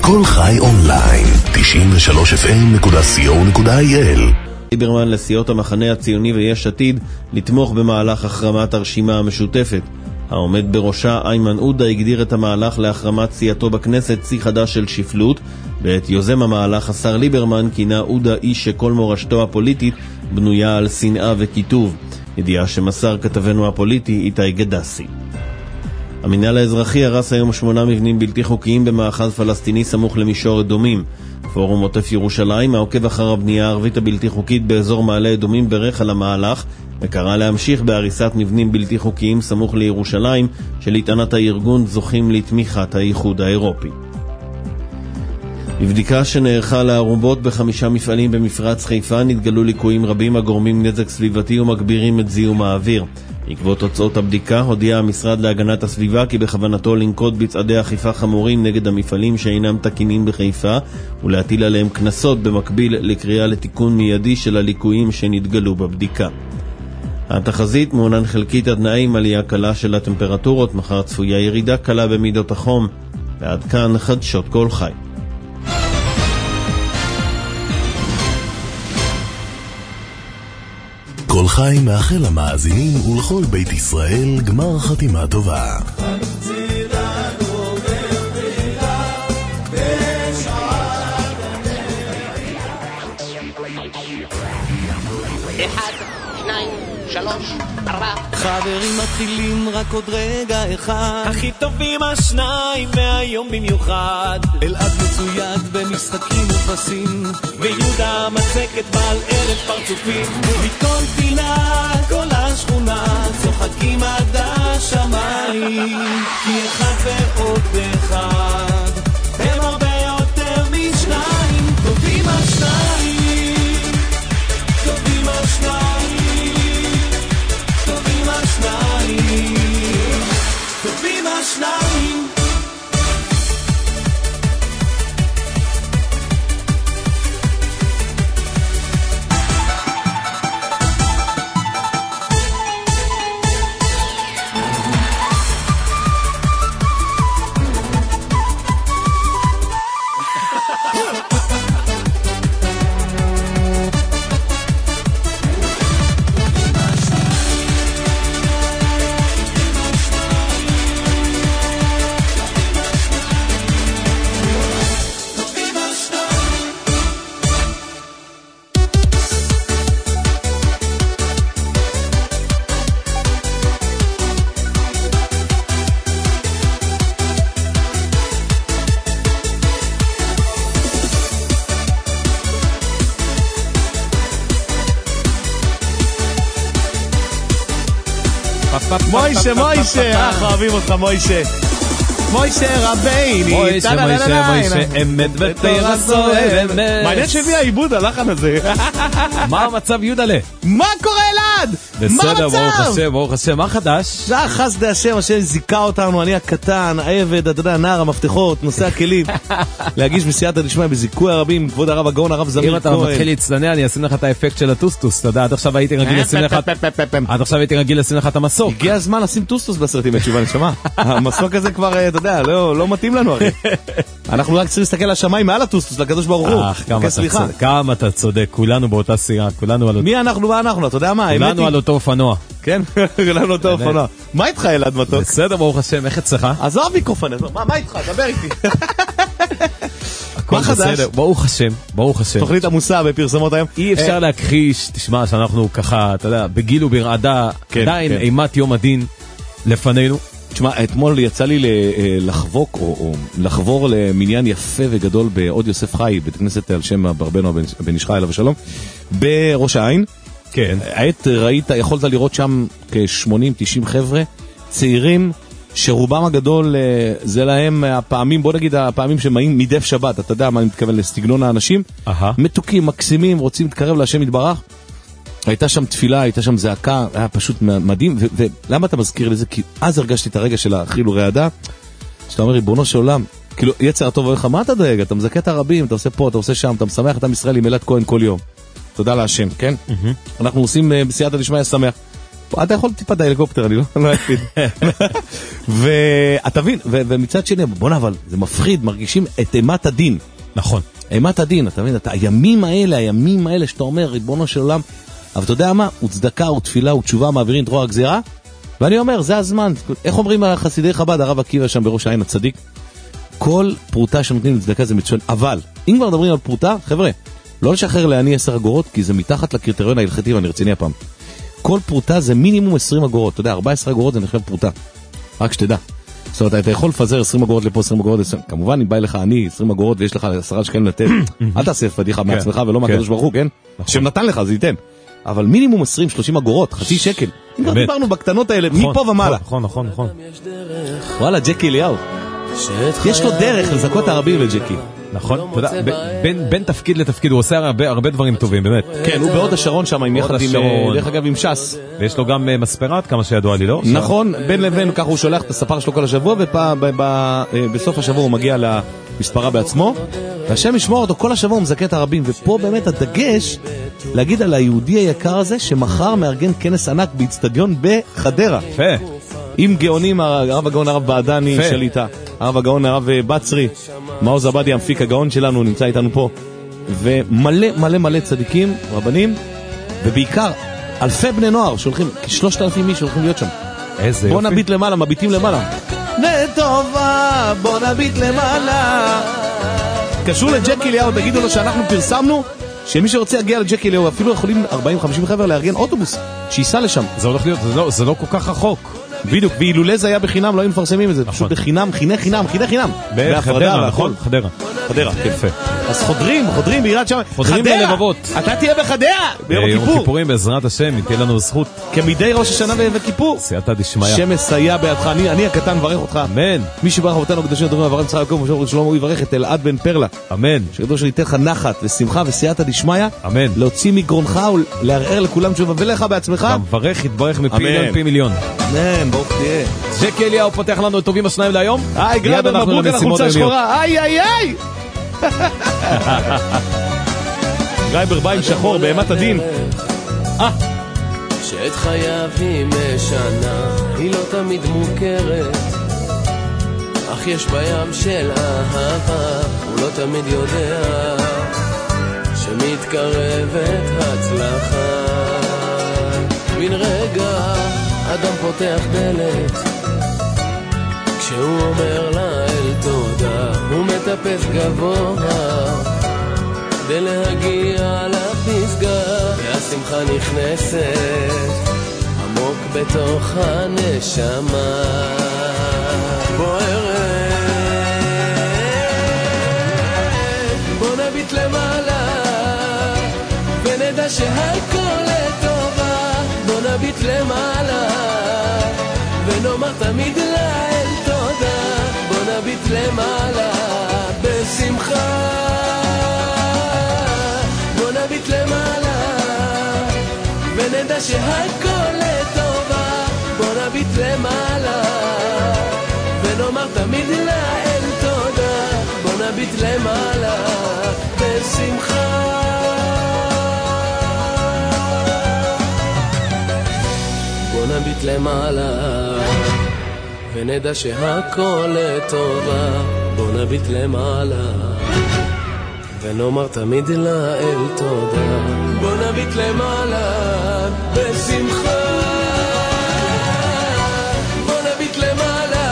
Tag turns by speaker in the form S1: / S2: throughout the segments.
S1: כל חי אונליין, 93fm.co.il.
S2: ליברמן לסיעות המחנה הציוני ויש עתיד לתמוך במהלך החרמת הרשימה המשותפת. העומד בראשה איימן עודה הגדיר את המהלך להחרמת סיעתו בכנסת צי חדש של שפלות. בעת יוזם המהלך השר ליברמן כינה עודה איש שכל מורשתו הפוליטית בנויה על שנאה וכיתוב. ידיעה שמסר כתבנו הפוליטי איתי גדסי. המינהל האזרחי הרס היום 8 מבנים בלתי חוקיים במאחז פלסטיני סמוך למישור אדומים. פורום עוטף ירושלים העוקב אחר הבנייה הערבית הבלתי חוקית באזור מעלה אדומים ברך על המהלך וקרא להמשיך בהריסת מבנים בלתי חוקיים סמוך לירושלים שלטענת הארגון זוכים לתמיכת האיחוד האירופי. בבדיקה שנערכה לארובות ב5 מפעלים במפרץ חיפה נתגלו ליקויים רבים הגורמים נזק סביבתי ומגבירים את זיהום האוויר. בעקבות תוצאות הבדיקה הודיע המשרד להגנת הסביבה כי בכוונתו לנקוט בצעדי אכיפה חמורים נגד המפעלים שאינם תקינים בחיפה ולהטיל עליהם קנסות במקביל לקריאה לתיקון מיידי של הליקויים שנתגלו בבדיקה. התחזית מעונן חלקית עד נעים עלייה קלה של הטמפרטורות, מחר צפויה ירידה קלה במידות החום. ועד כאן חדשות כל חי.
S1: כל חי מאחל למאזינים ולכל בית ישראל גמר חתימה טובה.
S3: חברים מתחילים רק עוד רגע אחד, הכי טובים השניים מהיום במיוחד. אלעד מצויד במשחקים ופסים ויהודה מצקת בעל ערב פרצופים. מכל פינה כל השכונה צוחקים עד השמיים, כי אחד ועוד אחד הם הרבה יותר משניים. טובים השניים, טובים השניים, טובים השניים, טובים השניים.
S4: מוישה, מוישה, אוהבים אותך מוישה. מוישה רביני,
S5: מוישה, אמת ותורה סוער.
S4: מעניין שהביא העיבוד הלחן הזה.
S5: מה המצב יודלה?
S4: מה קורה אלעד?
S5: בסדר, ברוך השם, מה חדש?
S4: זה חסדי השם, השם זיקה אותנו, אני הקטן, העבד, אתה יודע, נער המפתחות, נושא הכלים. להגיש בסייעתא דשמיא בזיכוי הרבים, כבוד הרב הגאון, הרב זמיר כהן.
S5: אם אתה מתחיל להצטנע, אני אשים לך את האפקט של הטוסטוס, אתה יודע, עד עכשיו הייתי רגיל לשים לך את המסוק.
S4: הגיע הזמן לשים טוסטוס בסרטים, התשובה נשמע. המסוק הזה כבר, אתה יודע, לא מתאים לנו הרי. אנחנו רק צריכים להסתכל על השמיים מעל הטוסטוס, לקדוש ברוך הוא.
S5: כמה אתה צודק, כולנו באותה סירה, כולנו על אותו.
S4: מי אנחנו ואנחנו, אתה יודע מה?
S5: כולנו על אותו אופנוע.
S4: כן, כולנו אותו אופנוע. מה איתך אלעד מתוק?
S5: בסדר, ברוך השם, איך אצלך?
S4: עזוב מיקרופון, מה איתך? דבר איתי.
S5: הכל בסדר, ברוך השם, ברוך השם.
S4: תוכנית עמוסה בפרסמות היום.
S5: אי אפשר להכחיש, תשמע, שאנחנו ככה, אתה יודע, בגיל וברעדה, עדיין אימת יום הדין לפנינו.
S4: תשמע, אתמול יצא לי לחבוק או לחבור למניין יפה וגדול בעוד יוסף חי, בית כנסת על שם ברבנו בן איש חי עליו השלום, בראש העין.
S5: כן.
S4: העת ראית, יכולת לראות שם כ-80-90 חבר'ה, צעירים, שרובם הגדול זה להם הפעמים, בוא נגיד הפעמים שמאים מדף שבת, אתה יודע מה אני מתכוון לסגנון האנשים, מתוקים, מקסימים, רוצים להתקרב להשם יתברך. הייתה שם תפילה, הייתה שם זעקה, היה פשוט מדהים. ולמה אתה מזכיר לזה? כי אז הרגשתי את הרגע של החילו רעדה, שאתה אומר, ריבונו של עולם, כאילו יצר הטוב הולך, מה אתה דואג? אתה מזכה את הרבים, אתה עושה פה, אתה עושה שם, אתה משמח את עם ישראל עם אלעד כהן כל יום. תודה להשם, כן? אנחנו עושים בסייעתא דשמיא שמח. אתה יכול טיפה בהליקופטר, אני לא אקפיד. ואתה מבין, ומצד שני, בוא נבל, זה מפחיד, מרגישים את אימת הדין.
S5: נכון.
S4: אימת הדין, אתה מבין, הימים האלה שאתה אומר, ריבונו של עולם, אבל אתה יודע מה? הוא צדקה, הוא תפילה, הוא תשובה, מעבירים את רוע הגזירה, ואני אומר, זה הזמן. איך אומרים חסידי חב"ד, הרב עקיבא שם בראש העין הצדיק? כל פרוטה שנותנים לצדקה זה מצוין, אבל אם כבר מדברים על פרוטה, חבר'ה, לא לשחרר לעני 10 אגורות, כי זה מתחת לקריטריון ההלכתי ואני רציני הפעם. כל פרוטה זה מינימום 20 אגורות, אתה יודע, 14 אגורות זה נחשב פרוטה, רק שתדע. זאת אומרת, אתה יכול לפזר 20 אגורות לפה, 20 אגורות, כמובן אם בא לך עני 20 אגורות ויש לך 10 שקלים לתת, אל תעשה פדיחה מעצמך ולא מהקדוש ברוך הוא, כן? שנתן לך, זה ייתן. אבל מינימום 20-30 אגורות, חצי שקל. אם כבר דיברנו בקטנות האלה, מפה ומעלה.
S5: נכון.
S4: וואלה, ג'קי אליהו. יש לו דרך לזכות הרבים לג'קי.
S5: נכון, אתה יודע, בין תפקיד לתפקיד הוא עושה הרבה דברים טובים, באמת.
S4: כן, הוא בעוד השרון שם, דרך אגב עם ש"ס.
S5: ויש לו גם מספרת, כמה שידוע לי, לא?
S4: נכון, בין לבין, ככה הוא שולח את הספר שלו כל השבוע, ובסוף השבוע הוא מגיע למספרה בעצמו, והשם ישמור אותו, כל השבוע הוא מזכה את הרבים, ופה באמת הדגש להגיד על היהודי היקר הזה, שמחר מארגן כנס ענק באצטדיון בחדרה.
S5: יפה.
S4: עם גאונים, הרב הגאון הרב בעדני שליטה, הרב הגאון הרב בצרי, מעוז עבדי המפיק הגאון שלנו נמצא איתנו פה, ומלא צדיקים, רבנים, ובעיקר אלפי בני נוער שהולכים, כ3,000 איש שהולכים להיות שם.
S5: איזה
S4: בוא
S5: יופי.
S4: נביט למעלה, מביטים למעלה. נטובה, בוא נביט למעלה. קשור לג'קי אליהו, תגידו לו שאנחנו פרסמנו שמי שרוצה להגיע לג'קי אליהו, אפילו יכולים 40-50 חבר'ה לארגן אוטובוס שייסע לשם.
S5: זה הולך להיות, זה לא כל כך רחוק.
S4: בדיוק, ואילולי זה היה בחינם, לא היינו מפרסמים את זה, פשוט בחינם, חיני חינם.
S5: בחדרה, נכון? חדרה,
S4: יפה. אז חודרים בירת שם,
S5: חודרים ללבבות.
S4: אתה תהיה בחדרה, ביום
S5: יום
S4: הכיפור.
S5: הכיפורים בעזרת השם, תהיה לנו זכות.
S4: כמדי ראש השנה וכיפור.
S5: סייעתא דשמיא.
S4: שם מסייע בידך, אני הקטן מברך אותך.
S5: אמן.
S4: מי שברך אותנו קדושים הדברים אברהם יצחק יעקב משה שלמה הוא יברך את אלעד בן פרלה.
S5: אמן.
S4: שקדוש ייתן לך נחת ושמחה וסייעתא דשמיא.
S5: אמן.
S4: להוציא מגרונך ולערער לכולם תשובה ולך בעצמך.
S5: גם ברך יתברך מפי מיליון.
S4: אמן, ברוך תהיה.
S5: ג'קי אליהו פותח לנו את טובים השניים להיום.
S4: גרבר מברוק על החולצה השחורה. איי. גרבר בא עם שחור בהמת הדין.
S3: שאת חייו היא משנה, היא לא תמיד מוכרת, אך יש בים של אהבה, הוא לא תמיד יודע שמתקרבת הצלחה. בן רגע אדם פותח דלת, כשהוא אומר לה אל תודה, הוא מטפס גבוה כדי להגיע לפסגה, והשמחה נכנסת עמוק בתוך הנשמה בוערת. בוא נביט למעלה ונדע שהכל לטובה, בוא נביט למעלה ונאמר תמיד לאל תודה, בוא נביט למעלה בשמחה, בוא נביט למעלה ונדע שהכל לטובה, בוא נביט למעלה ונאמר תמיד לאל תודה, בוא נביט למעלה בשמחה, בוא נביט למעלה ונדע שהכל לטובה, בוא נביט למעלה ונאמר תמיד לאל תודה, בוא נביט למעלה בשמחה, בוא נביט למעלה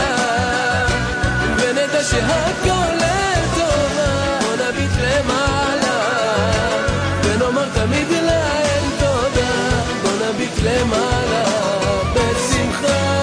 S3: ונדע שהכל לטובה, בוא נביט למעלה ונאמר תמיד לאל תודה, בוא נביט למעלה בשמחה.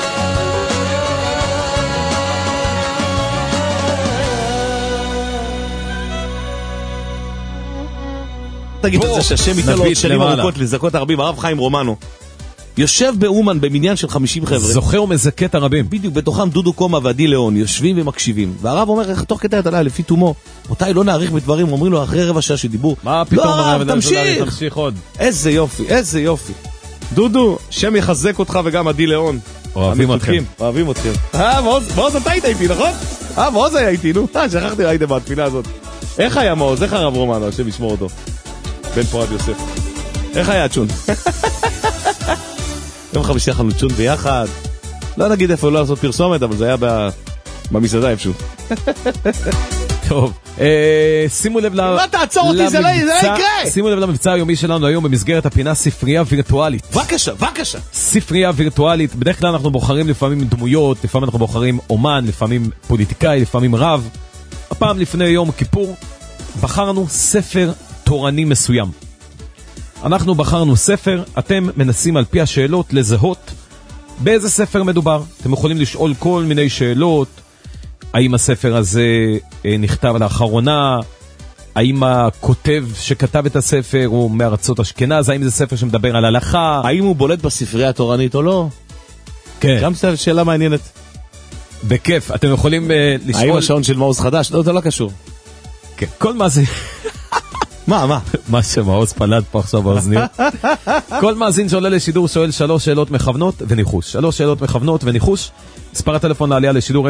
S4: תגיד את זה שהשם ייתן לו עוד שנים ארוכות לזכות הרבים, הרב חיים רומנו יושב באומן במניין של 50 חבר'ה,
S5: זוכה ומזכה את הרבים,
S4: בדיוק בתוכם דודו קומה ועדי ליאון יושבים ומקשיבים, והרב אומר איך תוך כדי התלה לפי תומו אותי לא נעריך בדברים, אומרים לו אחרי רבע שעה שדיבור,
S5: מה פתאום הרב
S4: תמשיך עוד, איזה יופי דודו, שם יחזק אותך וגם עדי ליאון,
S5: אוהבים אתכם.
S4: מעוז אתה היית איתי, נכון? מעוז היה איתי, נו, שכחתי ראיתם בתפילה הזאת. איך היה מעוז, איך הרב רומנו, השם ישמור אותו, בן פורת יוסף, איך היה צ'ון? יום חמישי אכלנו צ'ון ביחד. לא נגיד איפה לא לעשות פרסומת, אבל זה היה במסעדה איפשהו.
S5: טוב, שימו לב
S4: לא תעצור אותי, זה לא יקרה.
S5: שימו לב למבצע היומי שלנו היום במסגרת הפינה ספרייה וירטואלית.
S4: בבקשה.
S5: ספרייה וירטואלית, בדרך כלל אנחנו בוחרים לפעמים דמויות, לפעמים אנחנו בוחרים אומן, לפעמים פוליטיקאי, לפעמים רב. הפעם לפני יום כיפור בחרנו ספר תורני מסוים. אנחנו בחרנו ספר, אתם מנסים על פי השאלות לזהות באיזה ספר מדובר. אתם יכולים לשאול כל מיני שאלות, האם הספר הזה נכתב לאחרונה, האם הכותב שכתב את הספר הוא מארצות אשכנז, האם זה ספר שמדבר על הלכה,
S4: האם הוא בולט בספרייה התורנית או לא.
S5: כן.
S4: גם שאלה מעניינת.
S5: בכיף, אתם יכולים לשאול...
S4: האם השעון של מעוז חדש? לא, זה לא קשור.
S5: כן, כל מה זה... מה שמעוז פלד פה עכשיו באוזניות. כל מאזין שעולה לשידור שואל 3 שאלות מכוונות וניחוש. 3 שאלות מכוונות וניחוש. מספר הטלפון לעלייה לשידור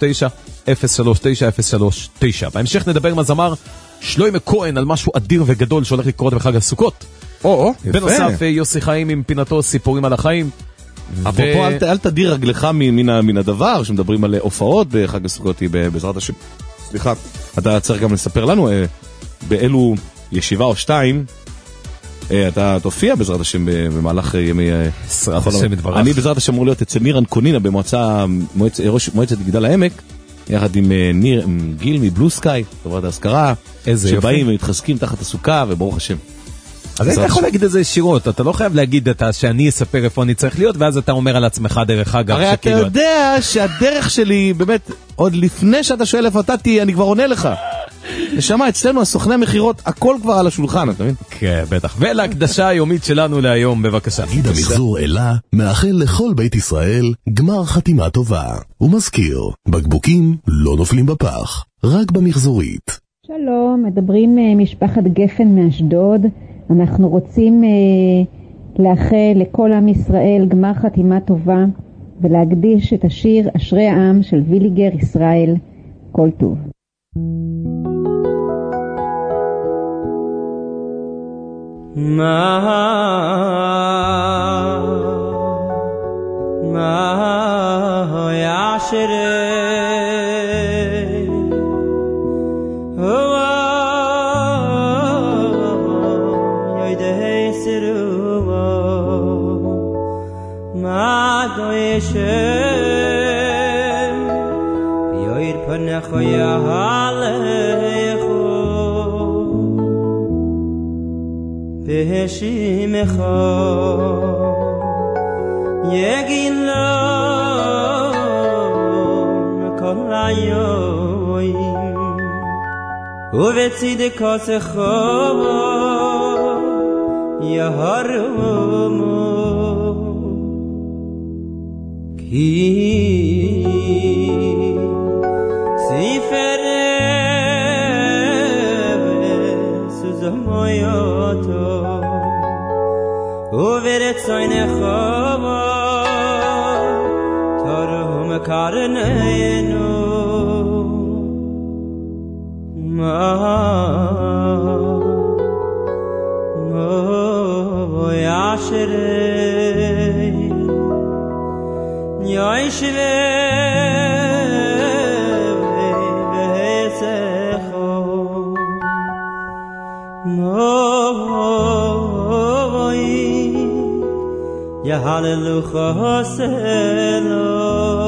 S5: 039-039-039. בהמשך נדבר עם הזמר שלוימה כהן על משהו אדיר וגדול שהולך לקרות בחג הסוכות. בנוסף יוסי חיים עם פינתו סיפורים על החיים.
S4: אפרופו אל תדיר רגלך מן הדבר שמדברים על הופעות בחג הסוכות בעזרת השם. סליחה, אתה צריך גם לספר לנו באילו ישיבה או 2 אתה תופיע בעזרת השם במהלך ימי
S5: בעזרת השם יתברך.
S4: אני בעזרת השם אמור להיות אצל נירן קונינה במועצת מגדל העמק יחד עם גיל מבלו סקאי, חברת ההשכרה, שבאים ומתחזקים תחת הסוכה וברוך השם.
S5: אז היית יכול להגיד את זה ישירות, אתה לא חייב להגיד שאני אספר איפה אני צריך להיות, ואז אתה אומר על עצמך דרך אגב.
S4: הרי אתה יודע שהדרך שלי באמת, עוד לפני שאתה שואל איפה אתה תהיה, אני כבר עונה לך. נשמע, אצלנו הסוכני המחירות, הכל כבר על השולחן, אתה מבין?
S5: כן, בטח. ולהקדשה היומית שלנו להיום, בבקשה.
S1: תאגיד המחזור אלה מאחל לכל בית ישראל גמר חתימה טובה. ומזכיר, בקבוקים לא נופלים בפח, רק במחזורית.
S6: שלום, מדברים משפחת גפן מאשדוד. אנחנו רוצים לאחל לכל עם ישראל גמר חתימה טובה ולהקדיש את השיר אשרי העם של ויליגר ישראל. כל טוב.
S7: מה יעשרי יויר פנך יהלך בהשימך יגיל כל היום ובצדקתך יהרומו כי ספר סוזמויותו וברצונך תרום קרננו מה יעשרי ישווה בהסכו מוי יהללוך הסלו.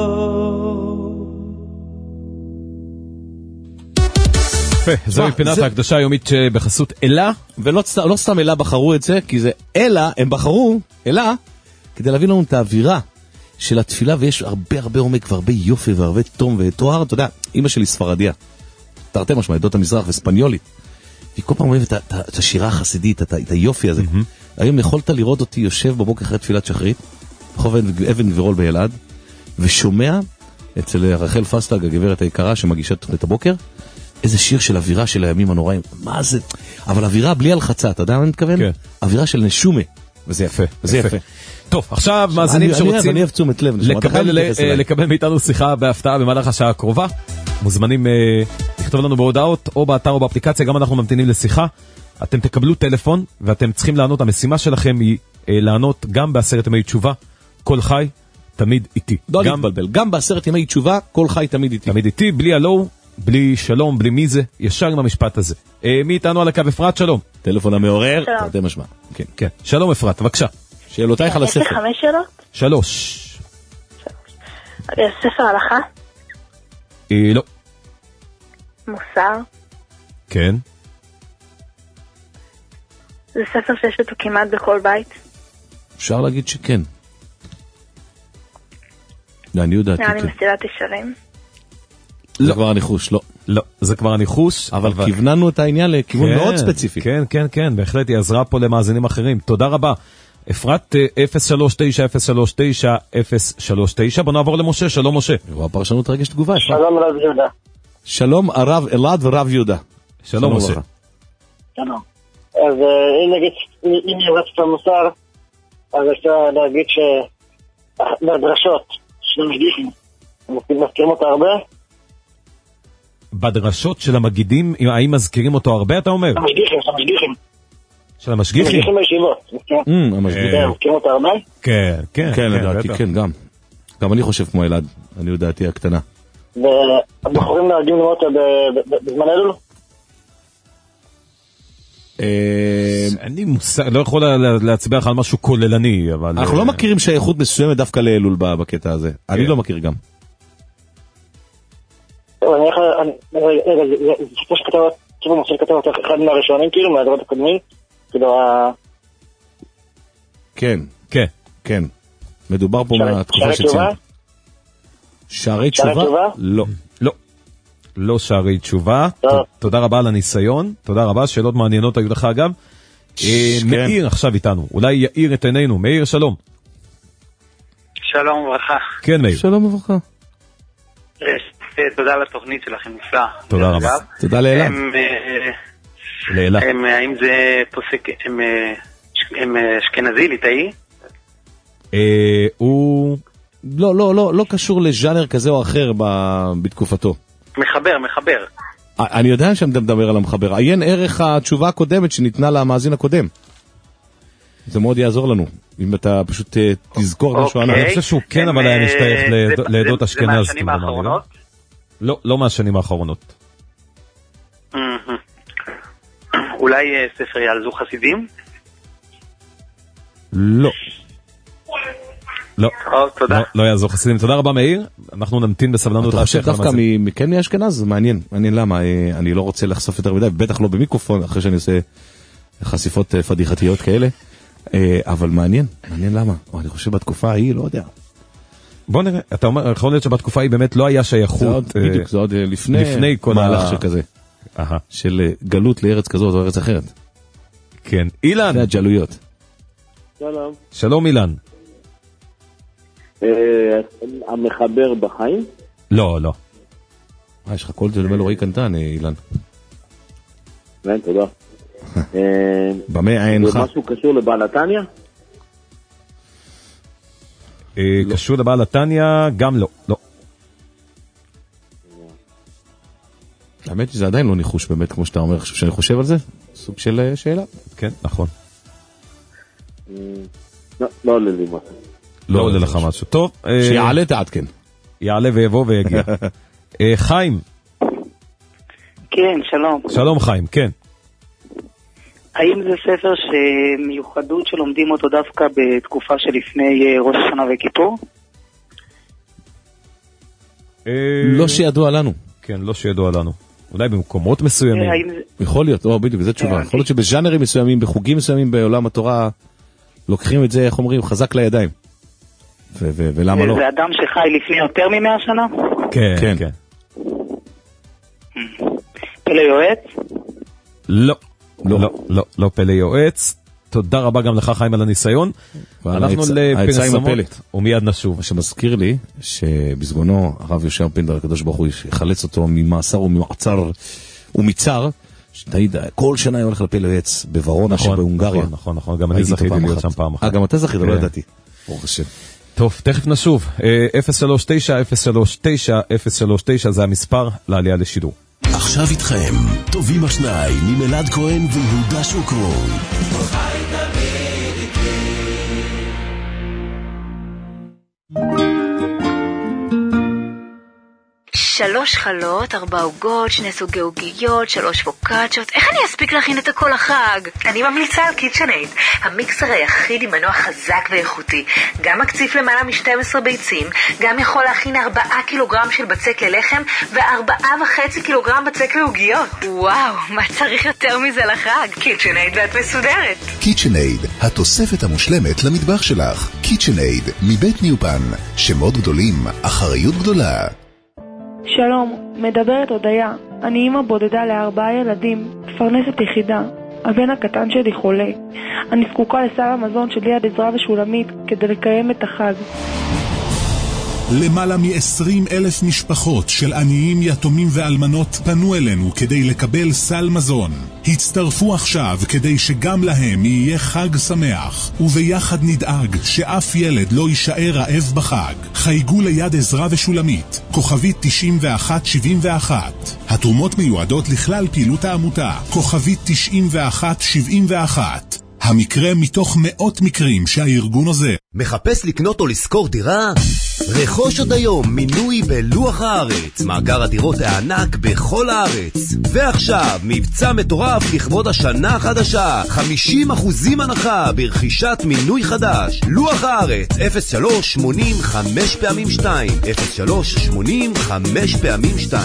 S5: זוהי פינת ההקדשה היומית שבחסות אלה,
S4: ולא סתם אלה בחרו את זה, כי זה אלה, הם בחרו אלה כדי להביא לנו את האווירה של התפילה, ויש הרבה עומק והרבה יופי והרבה תום ותואר. אתה יודע, אמא שלי ספרדיה, תרתי משמע, עדות המזרח וספניולית, והיא כל פעם אוהבת את השירה החסידית, את היופי הזה. היום יכולת לראות אותי יושב בבוקר אחרי תפילת שחרית, ברחוב אבן גבירול בילעד, ושומע אצל רחל פסטג, הגברת היקרה שמגישה את הבוקר, איזה שיר של אווירה של הימים הנוראים. מה זה? אבל אווירה בלי הלחצה, אתה יודע מה אני מתכוון? כן. אווירה של נשומה.
S5: וזה יפה.
S4: וזה יפה.
S5: טוב, עכשיו מאזינים שרוצים
S4: אני אוהב תשומת לב,
S5: לקבל מאיתנו שיחה בהפתעה במהלך השעה הקרובה, מוזמנים לכתוב לנו בהודעות או באתר או באפליקציה, גם אנחנו ממתינים לשיחה. אתם תקבלו טלפון ואתם צריכים לענות, המשימה שלכם היא לענות גם ב10 ימי תשובה כל חי תמיד איתי.
S4: לא להתבלבל, גם בעשרת ימי תשובה, כל חי תמיד איתי.
S5: תמיד איתי, בלי הלו, בלי שלום, בלי מי זה, ישר עם המשפט הזה. מי איתנו על הקו? אפרת, שלום.
S4: טלפון המעורר, תרתי משמע. כן.
S5: כן, שלום אפרת, בבקשה.
S4: שאלותייך על הספר.
S8: יש לי 5 שאלות?
S5: 3.
S8: ספר הלכה?
S5: לא.
S8: מוסר?
S5: כן.
S8: זה ספר שיש אותו כמעט בכל בית?
S4: אפשר להגיד שכן. אני יודעת.
S8: נראה לי מסילת ישרים.
S4: זה כבר הניחוש, לא.
S5: לא, זה כבר הניחוש.
S4: אבל כיווננו את העניין לכיוון מאוד ספציפי.
S5: כן, כן, כן, בהחלט היא עזרה פה למאזינים אחרים. תודה רבה. אפרת 039-039-039. בוא נעבור למשה, שלום משה.
S4: הפרשנות רגש תגובה.
S9: שלום רב יהודה.
S4: שלום הרב אלעד ורב יהודה.
S5: שלום משה.
S9: שלום. אז אם ירצת את המוסר, אז אפשר להגיד שבדרשות של המשגיחים, מזכירים אותו הרבה?
S5: בדרשות של המגידים, האם מזכירים אותו הרבה, אתה אומר?
S9: המשגיחים.
S5: של המשגיחים?
S9: המשגיחים בישיבות. מזכירים אותו הרבה?
S5: כן, כן.
S4: כן, לדעתי, כן, גם. גם אני חושב כמו אלעד, אני יודעתי הקטנה.
S9: והבחורים נהגים לראות בזמן אלול?
S5: אני לא יכול להצביע לך על משהו כוללני, אבל...
S4: אנחנו לא מכירים שייכות מסוימת דווקא לאלול בקטע הזה. אני לא מכיר גם.
S9: זה שכתב אותו אחד מהראשונים, כאילו, מהדורות הקודמים, כאילו
S5: כן, כן.
S4: כן. מדובר פה מהתקופה שציינת. שערי תשובה? לא.
S5: לא. לא שערי תשובה. תודה רבה על הניסיון. תודה רבה. שאלות מעניינות היו לך אגב. מאיר עכשיו איתנו. אולי יאיר את עינינו. מאיר, שלום.
S10: שלום וברכה.
S5: כן, מאיר.
S4: שלום וברכה.
S10: תודה על התוכנית שלכם, נפלא.
S5: תודה רבה.
S4: תודה לאלה.
S10: האם זה פוסק, הם אשכנזי, ליטאי?
S4: הוא לא קשור לז'אנר כזה או אחר בתקופתו.
S10: מחבר.
S4: אני יודע שאתה מדבר על המחבר. עיין ערך התשובה הקודמת שניתנה למאזין הקודם. זה מאוד יעזור לנו, אם אתה פשוט תזכור משהו ענק.
S5: אני חושב שהוא כן, אבל היה משתייך לעדות אשכנז.
S10: זה מהשנים האחרונות?
S5: לא מהשנים האחרונות.
S10: אולי ספר יעלזו חסידים?
S5: לא. לא.
S10: תודה.
S5: לא יעזור חסידים. תודה רבה מאיר. אנחנו נמתין בסבלנות.
S4: אתה חושב דווקא מכן מאשכנז? זה מעניין. מעניין למה. אני לא רוצה לחשוף יותר מדי, בטח לא במיקרופון, אחרי שאני עושה חשיפות פדיחתיות כאלה. אבל מעניין למה. אני חושב בתקופה ההיא, לא יודע.
S5: בוא נראה, אתה אומר, יכול להיות שבתקופה היא באמת לא היה שייכות.
S4: בדיוק, זה עוד לפני כל מהלך שכזה. של גלות לארץ כזאת או ארץ אחרת.
S5: כן. אילן.
S4: זה הג'לויות.
S9: שלום.
S5: שלום אילן.
S9: המחבר בחיים?
S5: לא.
S4: יש לך קול דומה לרועי קנטן, אילן.
S9: כן, תודה.
S4: במה עינך?
S9: זה משהו קשור לבעל התניא?
S5: קשור לבעל התניא, גם לא.
S4: האמת שזה עדיין לא ניחוש באמת, כמו שאתה אומר, שאני חושב על זה, סוג של שאלה.
S5: כן, נכון.
S9: לא עולה לי משהו.
S5: לא עולה לך משהו. טוב.
S4: שיעלה תעדכן.
S5: יעלה ויבוא ויגיע. חיים.
S10: כן, שלום.
S5: שלום חיים, כן.
S10: האם זה ספר שמיוחדות שלומדים אותו דווקא בתקופה שלפני ראש השנה וכיפור?
S4: לא שידוע לנו.
S5: כן, לא שידוע לנו. אולי במקומות מסוימים.
S4: יכול להיות, בדיוק, זו תשובה. יכול להיות שבז'אנרים מסוימים, בחוגים מסוימים בעולם התורה, לוקחים את זה, איך אומרים, חזק לידיים. ולמה לא?
S10: זה אדם שחי לפני יותר מ100 שנה?
S5: כן.
S10: פלא יועץ?
S5: לא פלא יועץ. תודה רבה גם לך חיים על הניסיון. אנחנו לפרסומות ומיד נשוב.
S4: מה שמזכיר לי שבזמנו הרב יושב פינדר הקדוש ברוך הוא יחלץ אותו ממאסר וממעצר ומצר, שתמיד כל שנה היה הולך לפלא יועץ בוורונה שבהונגריה.
S5: נכון, גם אני זכיתי להיות שם פעם אחת.
S4: גם אתה זכית, לא ידעתי. ברוך השם.
S5: טוב, תכף נשוב. 039-039-039 זה המספר לעלייה לשידור.
S1: עכשיו איתכם, טובים השניים עם אלעד כהן ויהודה שוקרון.
S11: 3 חלות, 4 עוגות, 2 סוגי עוגיות, 3 פוקאצ'ות. איך אני אספיק להכין את הכל לחג?
S12: אני ממליצה על קיצ'נייד, המיקסר היחיד עם מנוע חזק ואיכותי. גם מקציף למעלה מ-12 ביצים, גם יכול להכין 4 קילוגרם של בצק ללחם ו4.5 קילוגרם בצק לעוגיות.
S11: וואו, מה צריך יותר מזה לחג?
S12: קיצ'נייד ואת מסודרת.
S1: קיצ'נייד, התוספת המושלמת למטבח שלך. קיצ'נייד, מבית ניופן. שמות גדולים, אחריות גדולה.
S13: שלום, מדברת הודיה. אני אמא בודדה ל4 ילדים, מפרנסת יחידה. הבן הקטן שלי חולה. אני זקוקה לסל המזון של יד עזרא ושולמית כדי לקיים את החג.
S14: למעלה מ-20,000 משפחות של עניים, יתומים ואלמנות פנו אלינו כדי לקבל סל מזון. הצטרפו עכשיו כדי שגם להם יהיה חג שמח, וביחד נדאג שאף ילד לא יישאר רעב בחג. חייגו ליד עזרא ושולמית, כוכבית 9171. התרומות מיועדות לכלל פעילות העמותה, כוכבית 9171. המקרה מתוך מאות מקרים שהארגון הזה.
S15: מחפש לקנות או לשכור דירה? רכוש עוד היום מינוי בלוח הארץ, מאגר הדירות הענק בכל הארץ. ועכשיו מבצע מטורף לכבוד השנה החדשה, 50% הנחה ברכישת מינוי חדש. לוח הארץ 0380 5 פעמים 2 0380 5 פעמים 2.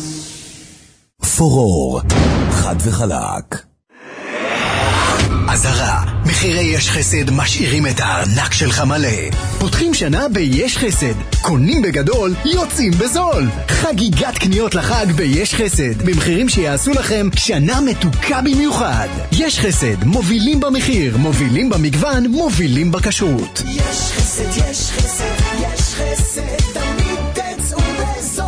S16: פורור, חד וחלק. עזרה, מחירי יש חסד משאירים את הארנק שלך מלא. פותחים שנה ביש חסד, קונים בגדול, יוצאים בזול. חגיגת קניות לחג ביש חסד, במחירים שיעשו לכם שנה מתוקה במיוחד. יש חסד, מובילים במחיר, מובילים במגוון, מובילים בכשרות.
S17: יש חסד, יש חסד, יש חסד, תמיד תצאו בזול.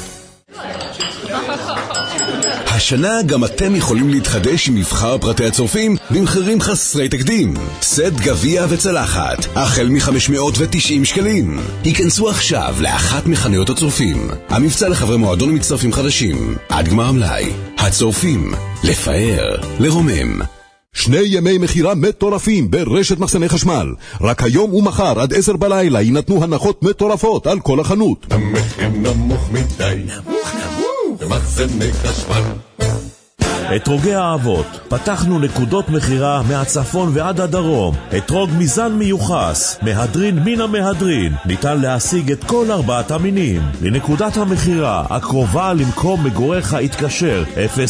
S16: השנה גם אתם יכולים להתחדש עם מבחר פרטי הצורפים במחירים חסרי תקדים. סט גביע וצלחת, החל מ-590 שקלים. היכנסו עכשיו לאחת מחנויות הצורפים. המבצע לחברי מועדון ומצטרפים חדשים. עד גמר המלאי. הצורפים, לפאר, לרומם.
S18: 2 ימי מחירה מטורפים ברשת מחסני חשמל. רק היום ומחר עד 10 בלילה יינתנו הנחות מטורפות על כל החנות.
S19: המחיר נמוך מדי, נמוך במחסני חשמל.
S20: אתרוגי האבות, פתחנו נקודות מחירה מהצפון ועד הדרום. אתרוג מזן מיוחס, מהדרין מן המהדרין. ניתן להשיג את כל 4 המינים. לנקודת המחירה הקרובה למקום מגוריך התקשר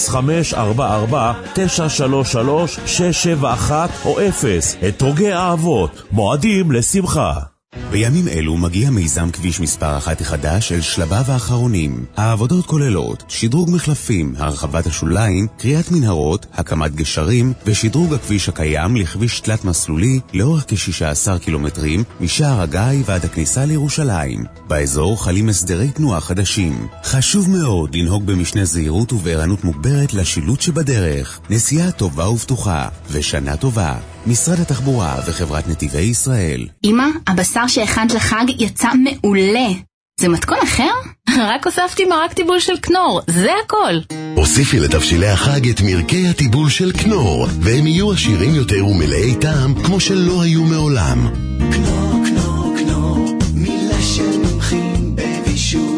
S20: 0544-933-671 או 0. אתרוגי האבות, מועדים לשמחה.
S21: בימים אלו מגיע מיזם כביש מספר 1 החדש של שלביו האחרונים. העבודות כוללות שדרוג מחלפים, הרחבת השוליים, קריאת מנהרות, הקמת גשרים ושדרוג הכביש הקיים לכביש תלת מסלולי לאורך כ-16 קילומטרים משער הגיא ועד הכניסה לירושלים. באזור חלים הסדרי תנועה חדשים. חשוב מאוד לנהוג במשנה זהירות ובערנות מוגברת לשילוט שבדרך. נסיעה טובה ובטוחה ושנה טובה. משרד התחבורה וחברת נתיבי ישראל.
S22: אמא, הבשר שהכנת לחג יצא מעולה. זה מתכון אחר? רק הוספתי מרק טיבול של כנור, זה הכל.
S1: הוסיפי לתבשילי החג את מרקי הטיבול של כנור, והם יהיו עשירים יותר ומלאי טעם כמו שלא היו מעולם.
S17: כנור, כנור, כנור, מילה של מומחים בבישול.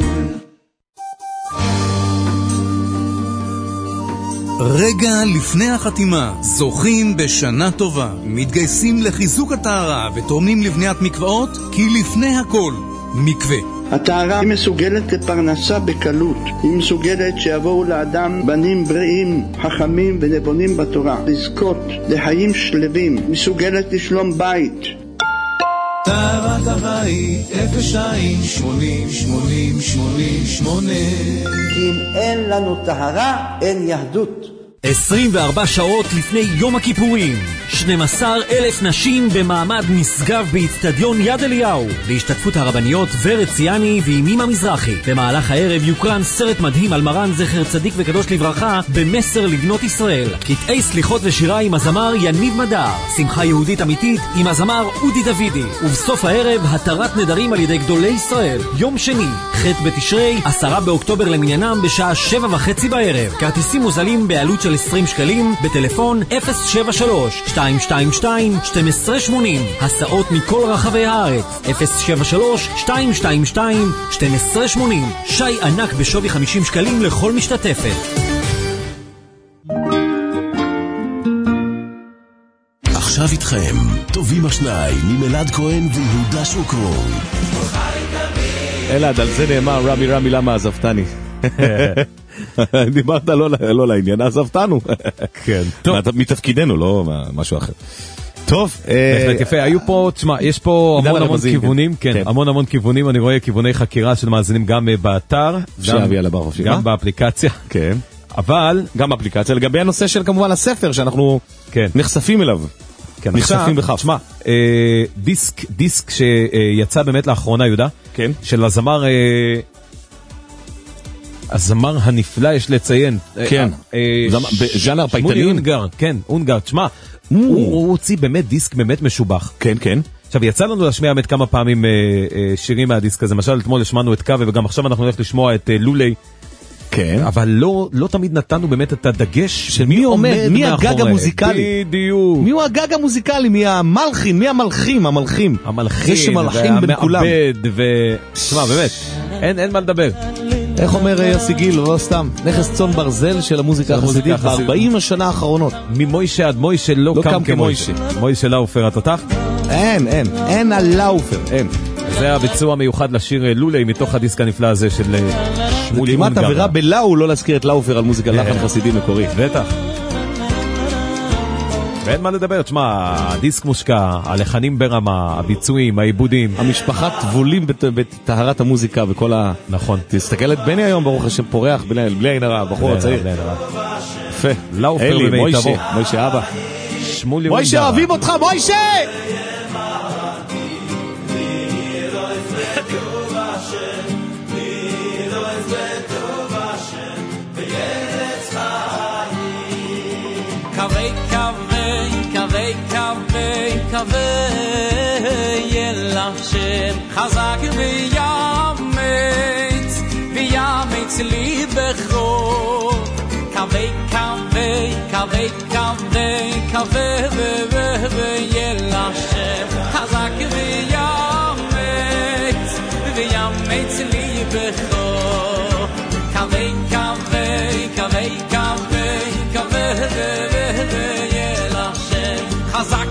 S23: רגע לפני החתימה, זוכים בשנה טובה, מתגייסים לחיזוק הטהרה ותורמים לבניית מקוואות, כי לפני הכל, מקווה.
S24: הטהרה היא מסוגלת לפרנסה בקלות, היא מסוגלת שיבואו לאדם בנים בריאים, חכמים ונבונים בתורה, לזכות לחיים שלבים, מסוגלת לשלום בית.
S17: טהרת הבית 02-80-80-80-8.
S24: כי אם אין לנו טהרה, אין יהדות.
S5: 24 שעות לפני יום הכיפורים, 12,000 נשים במעמד נשגב באצטדיון יד אליהו, בהשתתפות הרבניות ורד ציאני וימים המזרחי. במהלך הערב יוקרן סרט מדהים על מרן זכר צדיק וקדוש לברכה במסר לבנות ישראל. קטעי סליחות ושירה עם הזמר יניב מדר, שמחה יהודית אמיתית עם הזמר אודי דוידי, ובסוף הערב התרת נדרים על ידי גדולי ישראל. יום שני, ח' בתשרי, 10 באוקטובר למניינם בשעה 7:30 בערב. כרטיסים מוזלים בעלות של
S2: של 20 שקלים בטלפון 073-222-1280. הסעות מכל רחבי הארץ 073-222-1280. שי ענק בשווי 50 שקלים לכל משתתפת.
S1: עכשיו איתכם, טובים השניים ממלעד כהן ויהודה שוקרון.
S4: אלעד, על זה נאמר רמי רמי למה עזבתני. דיברת לא לעניין, עזבתנו.
S5: כן, טוב.
S4: מתפקידנו, לא משהו אחר. טוב.
S5: בהחלט יפה, היו פה, תשמע, יש פה המון כיוונים, כן, המון כיוונים, אני רואה כיווני חקירה של מאזינים גם באתר, גם באפליקציה. כן. אבל
S4: גם באפליקציה, לגבי הנושא של כמובן הספר שאנחנו נחשפים אליו.
S5: כן, נחשפים בכך. תשמע, דיסק שיצא באמת לאחרונה, יהודה, של הזמר הנפלא, יש לציין.
S4: כן, בז'אנר פייטנים.
S5: שמולי אונגר, כן, אונגר, תשמע, הוא הוציא באמת דיסק באמת משובח.
S4: כן, כן.
S5: עכשיו, יצא לנו להשמיע באמת כמה פעמים שירים מהדיסק הזה, למשל, אתמול השמענו את קווה, וגם עכשיו אנחנו הולכים לשמוע את לולי.
S4: כן.
S5: אבל לא תמיד נתנו באמת את הדגש
S4: של מי עומד, מי הגג המוזיקלי.
S5: בדיוק.
S4: מי הוא הגג המוזיקלי, מי המלחין, מי המלחים. זה שמלחים בין כולם.
S5: תשמע, באמת, אין מה לדבר.
S4: איך אומר יוסי גיל, לא סתם, נכס צאן ברזל של המוזיקה החסידית ב-40 השנה האחרונות.
S5: ממוישה עד מוישה לא קם כמוישה. מוישה לאופר התותח?
S4: אין הלאופר, אין.
S5: זה הביצוע המיוחד לשיר לולי מתוך הדיסק הנפלא הזה של שמולי אונגר.
S4: כמעט עבירה בלאו לא להזכיר את לאופר על מוזיקה לחן חסידי מקורי.
S5: בטח. ואין מה לדבר, תשמע, הדיסק מושקע, הלחנים ברמה, הביצועים, העיבודים.
S4: המשפחה טבולים בטהרת המוזיקה וכל ה...
S5: נכון.
S4: תסתכל את בני היום, ברוך השם פורח, בלי עין הרע, בחור הצעיר. יפה.
S5: לאופר במיטבו.
S4: מוישה אבא.
S5: שמולי אונגר.
S4: מוישה, אוהבים אותך, מוישה!
S3: קווה ילשם חזק ויאמץ לי בחור קווה וילשם חזק ויאמץ לי בחור קווה וילשם חזק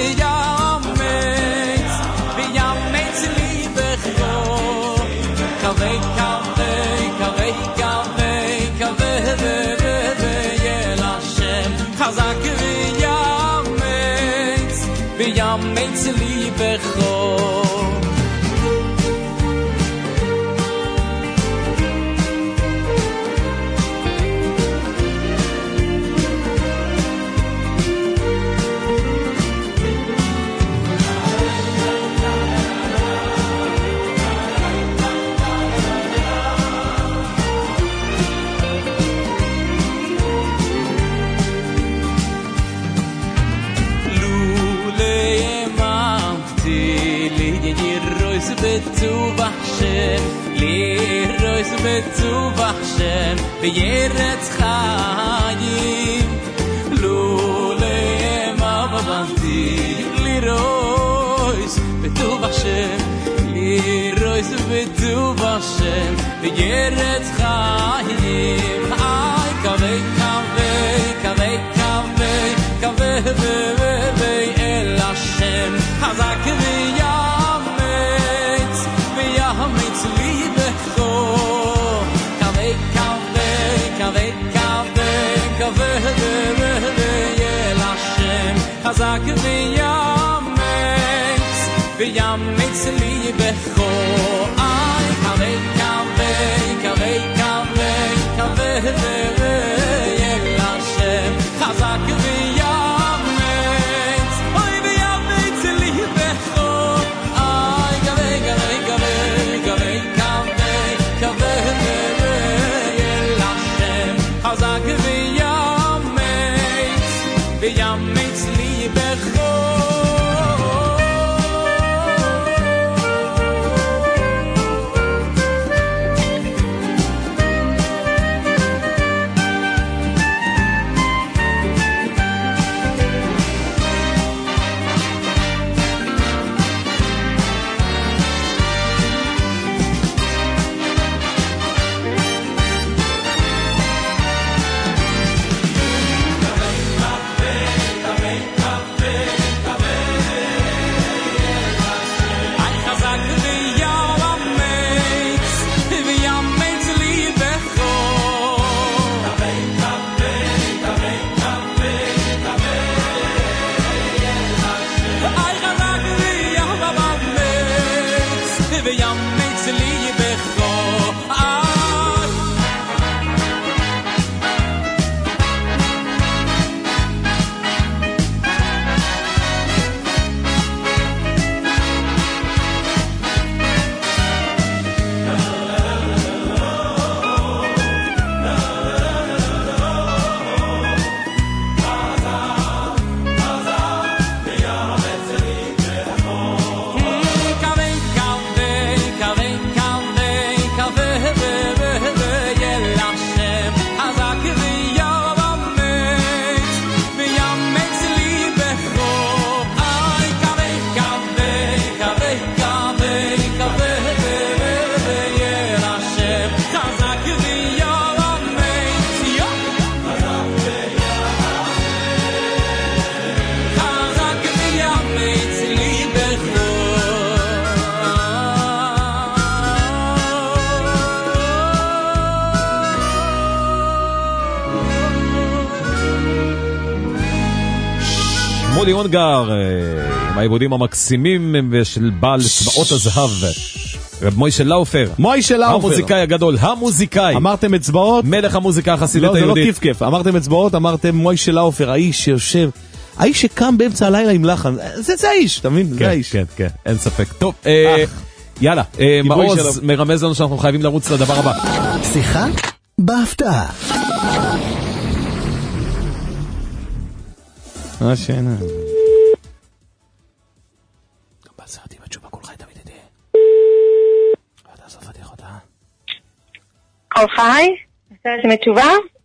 S3: ויאמץ לי בחור קווה וילשם חזק ויאמץ לי בחור. בטובח שם בירץ חיים לולי מבנתי לירויס בטובח שם בירץ חיים איי קווה אל השם חזק ויאמץ לי בחור קווה אל השם חזק ויאמץ לי בחור איי קווה אל השם חזק ויאמץ ויאמץ לי בחור איי קווה אל השם חזק ויאמץ לי בחור.
S5: מולי אונגר, עם העיבודים המקסימים של בעל צבאות הזהב, רב מוישה לאופר.
S4: מוישה לאופר.
S5: המוזיקאי הגדול, המוזיקאי.
S4: אמרתם אצבעות?
S5: מלך המוזיקה החסידית היהודית.
S4: לא, זה לא כיף כיף. אמרתם אצבעות, אמרתם מוישה לאופר, האיש שיושב, האיש שקם באמצע הלילה עם לחן. זה האיש, אתה מבין? זה האיש.
S5: כן, כן, אין ספק. טוב, יאללה, מעוז מרמז לנו שאנחנו חייבים לרוץ לדבר הבא.
S1: שיחה בהפתעה.
S4: שינה. גם בסרט עם התשובה כל חי תמיד ידי. ואתה סוף עדיך אותה.
S6: כל חי? בסרט עם התשובה?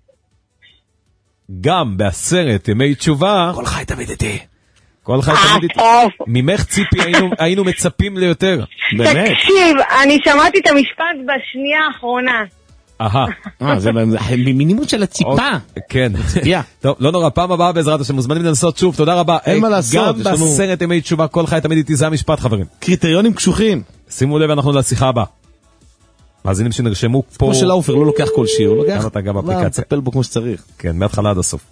S5: גם בסרט ימי תשובה.
S4: כל חי תמיד ידי.
S5: כל חי תמיד ידי. ממך ציפי היינו מצפים ליותר. באמת?
S6: תקשיב, אני שמעתי את המשפט בשנייה האחרונה.
S4: זה מינימות של הציפה.
S5: כן. טוב, לא נורא, פעם הבאה בעזרת השם מוזמנים לנסות שוב, תודה רבה.
S4: אין מה לעשות.
S5: גם בסרט ימי תשובה כל חי תמיד איתי, זה המשפט חברים.
S4: קריטריונים קשוחים.
S5: שימו לב, אנחנו לשיחה הבאה. מאזינים שנרשמו פה.
S4: כמו של האופר, לא לוקח כל שיר, הוא לוקח.
S5: אתה גם אפליקציה.
S4: מטפל בו כמו שצריך.
S5: כן, מהתחלה עד הסוף.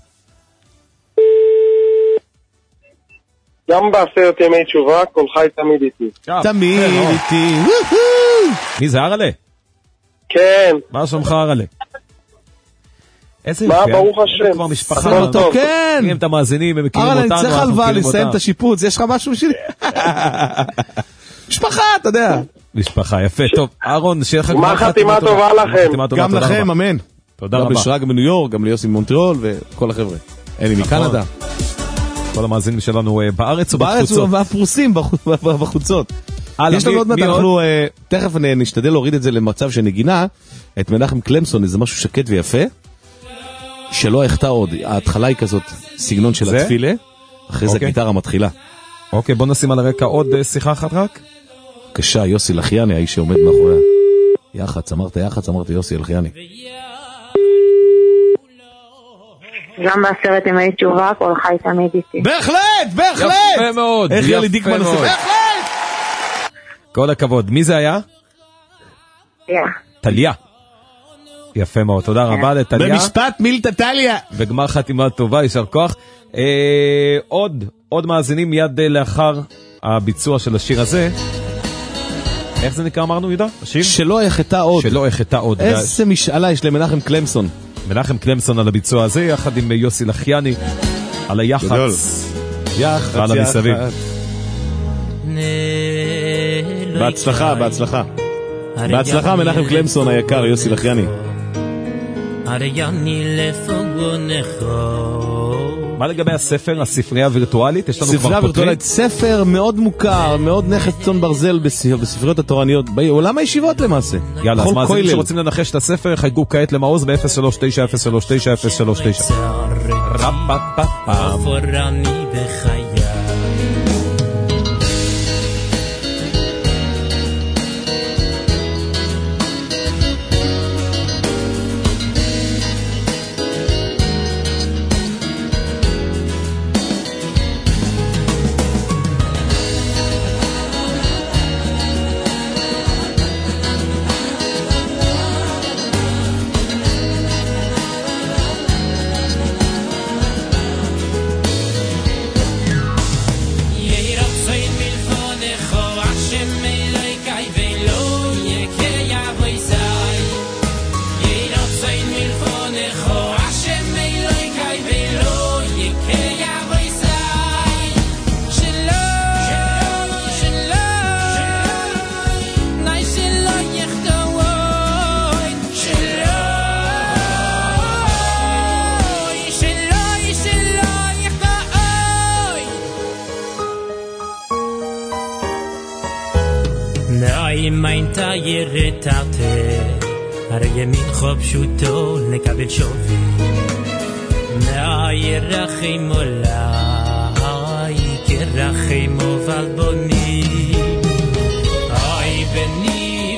S7: גם בסרט ימי תשובה כל חי תמיד איתי.
S4: תמיד איתי.
S5: מי זה ארלה?
S7: כן.
S5: מה שלומך ארלה? איזה
S7: מה, ברוך השם.
S5: כבר משפחה.
S4: כן.
S5: אם אתה מאזינים, הם מכירים
S4: ארלה,
S5: אותנו.
S4: אני צריך הלוואה לסיים את השיפוץ, יש לך משהו בשביל... משפחה, אתה יודע.
S5: משפחה, יפה. טוב, אהרון, שיהיה לך
S7: מה חתימה טובה לכם.
S4: גם לכם, אמן.
S5: תודה רבה.
S4: גם לשרג בניו יורק, גם ליוסי ממונטריאול וכל החבר'ה. אלי מקנדה.
S5: כל המאזינים שלנו בארץ או
S4: בארץ
S5: בחוצות?
S4: והפרוסים בחוצות. יש לנו עוד מעט, אנחנו תכף נשתדל להוריד את זה למצב של נגינה, את מנחם קלמסון, איזה משהו שקט ויפה, שלא יחטא עוד. ההתחלה היא כזאת, סגנון של התפילה, אחרי זה הגיטרה מתחילה.
S5: אוקיי, בוא נשים על הרקע עוד שיחה אחת רק.
S4: בבקשה, יוסי לחייני, האיש שעומד מאחוריה. יחץ, אמרתי יוסי לחייני.
S6: גם בסרט ימי תשובה כל חי תמיד איתי.
S4: בהחלט!
S5: יפה מאוד.
S4: איך יאלי דיקמן עושה? בהחלט!
S5: כל הכבוד. מי זה היה? טליה. יפה מאוד. תודה רבה לטליה.
S4: במשפט מילתא טליה.
S5: וגמר חתימה טובה, יישר כוח. עוד מאזינים מיד לאחר הביצוע של השיר הזה. איך זה נקרא אמרנו, יהודה? השיר?
S4: שלא יחטא עוד.
S5: שלא יחטא עוד.
S4: איזה משאלה יש למנחם קלמסון.
S5: מנחם קלמסון על הביצוע הזה, יחד עם יוסי לחייני, על היחץ.
S4: יחץ.
S5: ועל המסביב.
S4: בהצלחה. בהצלחה מנחם קלמסון היקר, יוסי לחייני.
S5: מה לגבי הספר, הספרייה הווירטואלית?
S4: ספרייה הווירטואלית, ספר מאוד מוכר, מאוד נכס צאן ברזל בספריות התורניות, בעולם הישיבות למעשה.
S5: יאללה, אז מאזינים שרוצים לנחש את הספר, חייגו כעת למעוז ב-039-039-039.
S8: הרי ימין חוב פשוטו לקבל שווי מהירחם אולי כרחם אבל בוני אוי בני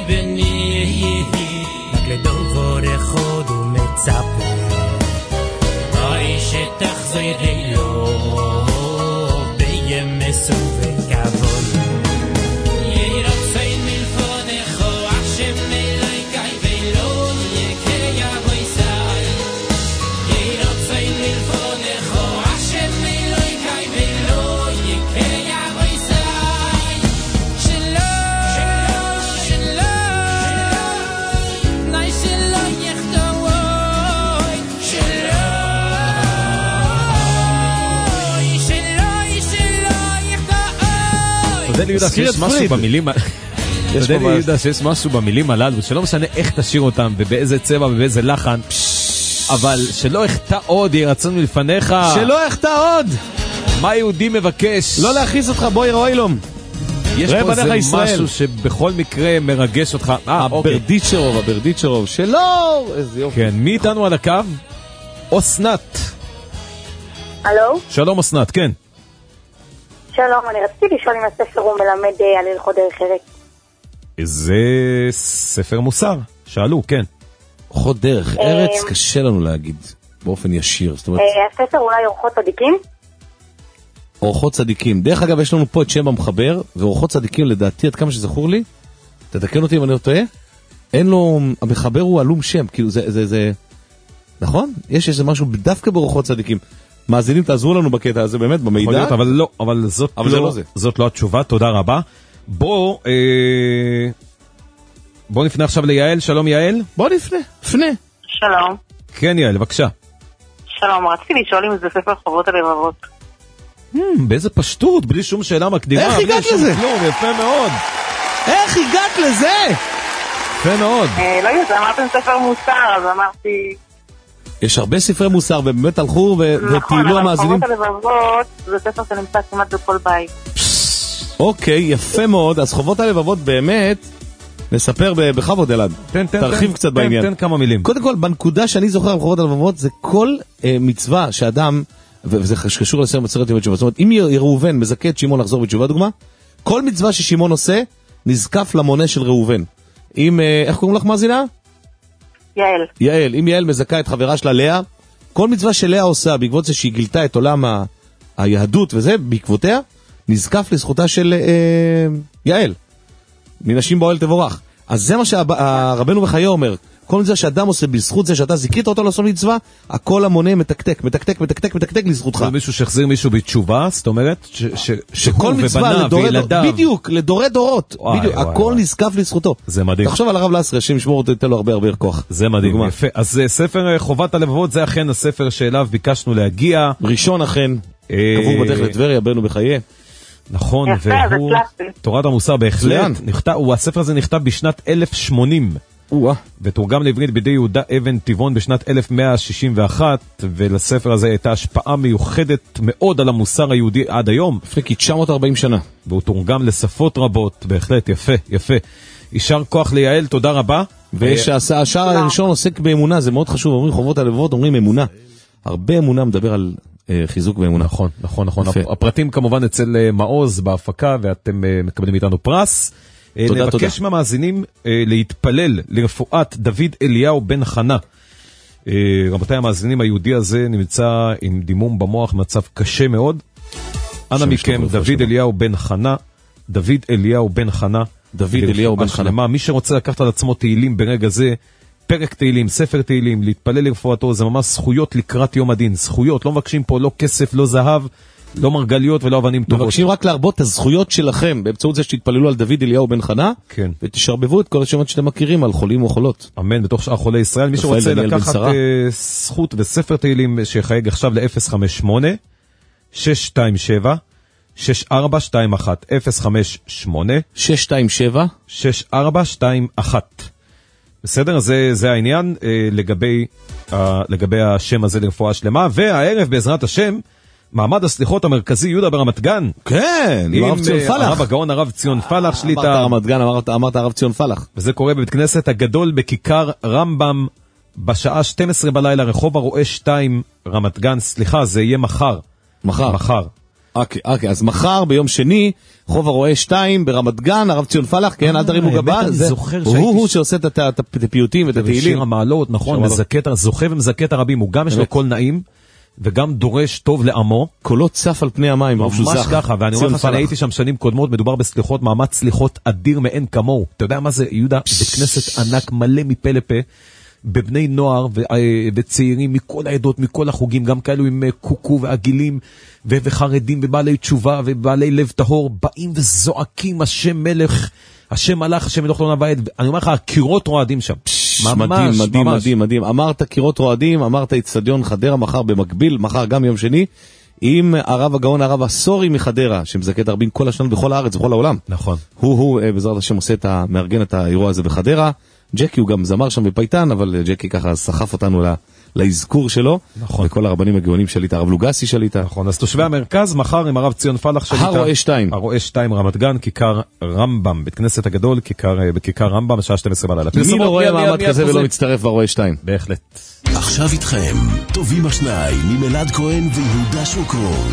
S8: רק לדובור אחד ומצפה אוי שתחזרי לו בימסו וכבוד
S3: Baby
S5: תודה לי יהודה שיש משהו במילים... תודה לי יהודה שיש משהו במילים הללו, שלא משנה איך תשאיר אותם, ובאיזה צבע ובאיזה לחן, אבל שלא יחטא עוד, יהיה רצון מלפניך.
S4: שלא יחטא עוד!
S5: מה יהודי מבקש?
S4: לא להכניס אותך, בואי רואילום.
S5: יש פה איזה משהו שבכל מקרה מרגש אותך.
S4: הברדיצ'רוב, שלא! איזה יופי.
S5: כן, מי איתנו על הקו? אסנת.
S6: הלו?
S5: שלום אסנת, כן.
S6: שלום, אני רציתי לשאול אם הספר הוא מלמד על הלכות דרך ארץ.
S5: זה ספר מוסר, שאלו, כן.
S4: הלכות דרך ארץ קשה לנו להגיד באופן ישיר.
S6: הספר אולי אורחות צדיקים?
S4: אורחות צדיקים. דרך אגב, יש לנו פה את שם המחבר, ואורחות צדיקים לדעתי, עד כמה שזכור לי, תתקן אותי אם אני לא טועה, אין לו, המחבר הוא עלום שם, כאילו זה, נכון? יש איזה משהו דווקא באורחות צדיקים. מאזינים, תעזרו לנו בקטע הזה באמת, במידע.
S5: אבל לא, אבל זאת לא התשובה, תודה רבה. בוא נפנה עכשיו ליעל, שלום יעל.
S4: בוא נפנה.
S6: שלום.
S5: כן יעל, בבקשה.
S6: שלום, רציתי לשאול אם זה ספר חובות הלבבות.
S5: באיזה פשטות, בלי שום שאלה מקדימה.
S4: איך הגעת לזה?
S5: יפה מאוד.
S4: איך הגעת לזה?
S5: יפה מאוד.
S6: לא יודעת, אמרתם ספר מוסר, אז אמרתי...
S4: יש הרבה ספרי מוסר, ובאמת הלכו וטיילו המאזינים.
S6: נכון, אבל חובות הלבבות זה ספר שנמצא כמעט בכל בית.
S4: אוקיי, יפה מאוד. אז חובות הלבבות באמת, נספר בכבוד אלעד. תרחיב קצת בעניין.
S5: תן כמה מילים.
S4: קודם כל, בנקודה שאני זוכר על חובות הלבבות, זה כל מצווה שאדם, וזה קשור לספר מסכת יום בתשובה. זאת אומרת, אם ראובן מזכה את שמעון לחזור בתשובה, דוגמה, כל מצווה ששמעון עושה, נזקף למונה של ראובן. אם, איך קוראים לך מאזינה? יעל, אם יעל מזכה את חברה שלה לאה, כל מצווה שלאה עושה, בעקבות זה שהיא גילתה את עולם היהדות וזה, בעקבותיה, נזקף לזכותה של יעל. מנשים באוהל תבורך. אז זה מה שהרבנו בחיי אומר, כל מצווה שאדם עושה בזכות זה שאתה זיכית אותו לעשות מצווה, הכל המונה מתקתק לזכותך.
S5: זה מישהו שהחזיר מישהו בתשובה, זאת אומרת,
S4: שכל מצווה בדיוק, לדורי דורות, בדיוק, הכל נזקף לזכותו.
S5: זה מדהים.
S4: תחשוב על הרב לסרי, שישמור אותו, ייתן לו הרבה כוח.
S5: זה מדהים, יפה. אז ספר חובת הלבבות, זה אכן הספר שאליו ביקשנו להגיע.
S4: ראשון אכן, קבור בדרך לטבריה, בנו בחיי.
S5: נכון, והוא תורת המוסר בהחלט. הספר הזה נכתב בשנת 1080. ותורגם לעברית בידי יהודה אבן טבעון בשנת 1161, ולספר הזה הייתה השפעה מיוחדת מאוד על המוסר היהודי עד היום.
S4: לפני כ-940 שנה.
S5: והוא תורגם לשפות רבות, בהחלט, יפה. יישר כוח ליעל, תודה רבה.
S4: והשער הראשון עוסק באמונה, זה מאוד חשוב, אומרים חובות הלבבות, אומרים אמונה. הרבה אמונה מדבר על חיזוק באמונה.
S5: נכון. הפרטים כמובן אצל מעוז בהפקה, ואתם מקבלים איתנו פרס. נבקש מהמאזינים להתפלל לרפואת דוד אליהו בן חנה. רבותיי המאזינים, היהודי הזה נמצא עם דימום במוח, מצב קשה מאוד. אנא מכם, דוד אליהו בן חנה, מי שרוצה לקחת על עצמו תהילים ברגע זה, פרק תהילים, ספר תהילים, להתפלל לרפואתו, זה ממש זכויות לקראת יום הדין. זכויות, לא מבקשים פה לא כסף, לא זהב, לא מרגליות ולא אבנים טובות.
S4: מבקשים רק להרבות את הזכויות שלכם, באמצעות זה שתתפללו על דוד אליהו בן חנה,
S5: כן.
S4: ותשרבבו את כל השמות שאתם מכירים על חולים או חולות.
S5: אמן, בתוך שאר חולי ישראל. מי שרוצה לקחת זכות וספר תהילים שחייג עכשיו ל-058, 627, 6421, 058,
S4: 627,
S5: 6421. בסדר, זה העניין לגבי השם הזה לרפואה שלמה, והערב בעזרת השם, מעמד הסליחות המרכזי יהודה ברמת גן.
S4: כן, הרב ציון פלח.
S5: הרב הגאון הרב ציון פלח שליטה.
S4: אמרת רמת גן, אמרת הרב ציון פלח.
S5: וזה קורה בבית כנסת הגדול בכיכר רמב"ם, בשעה 12 בלילה, רחוב הרועה 2, רמת גן. סליחה, זה יהיה מחר. מחר.
S4: אוקיי, אז מחר ביום שני, רחוב הרועה 2 ברמת גן, הרב ציון פלח, כן, אל תרימו גבה, הוא שעושה את הפיוטים ואת התהילים.
S5: ושיר המעלות, נכון, זוכה ומזכה את הרבים, הוא גם יש לו קול נעים, וגם דורש טוב לעמו.
S4: קולות צף על פני המים.
S5: ממש ככה, ואני אומר לך שאני הייתי שם שנים קודמות, מדובר בסליחות, מאמץ סליחות אדיר מאין כמוהו. אתה יודע מה זה, יהודה? בית כנסת ענק מלא מפה לפה, בבני נוער וצעירים מכל העדות, מכל החוגים, גם כאלו עם קוקו ועגילים וחרדים ובעלי תשובה ובעלי לב טהור, באים וזועקים השם מלך, השם מלך, השם מלוך לא נבעד. אני אומר לך, קירות רועדים שם.
S4: מדהים. אמרת קירות רועדים, אמרת אצטדיון חדרה מחר במקביל, מחר גם יום שני, עם הרב הגאון, הרב הסורי מחדרה, שמזכה את הרבים כל השנה בכל הארץ, בכל העולם.
S5: נכון.
S4: הוא בעזרת השם עושה מארגן את האירוע הזה בחדרה. ג'קי הוא גם זמר שם בפייטן, אבל ג'קי ככה סחף אותנו להזכור שלו.
S5: נכון.
S4: וכל הרבנים הגאונים שליטה, הרב לוגסי שליטה.
S5: נכון, אז תושבי המרכז, מחר עם הרב ציון פלח שליטה.
S4: הרואה 2.
S5: הרואה 2 רמת גן, כיכר רמב"ם, בית כנסת הגדול, בכיכר רמב"ם, בשעה 12 בלילה.
S4: מי לא רואה מעמד כזה ולא מצטרף ברואה 2?
S5: בהחלט.
S1: עכשיו איתכם, טובים השניים, ממלעד כהן ויהודה שוקרון.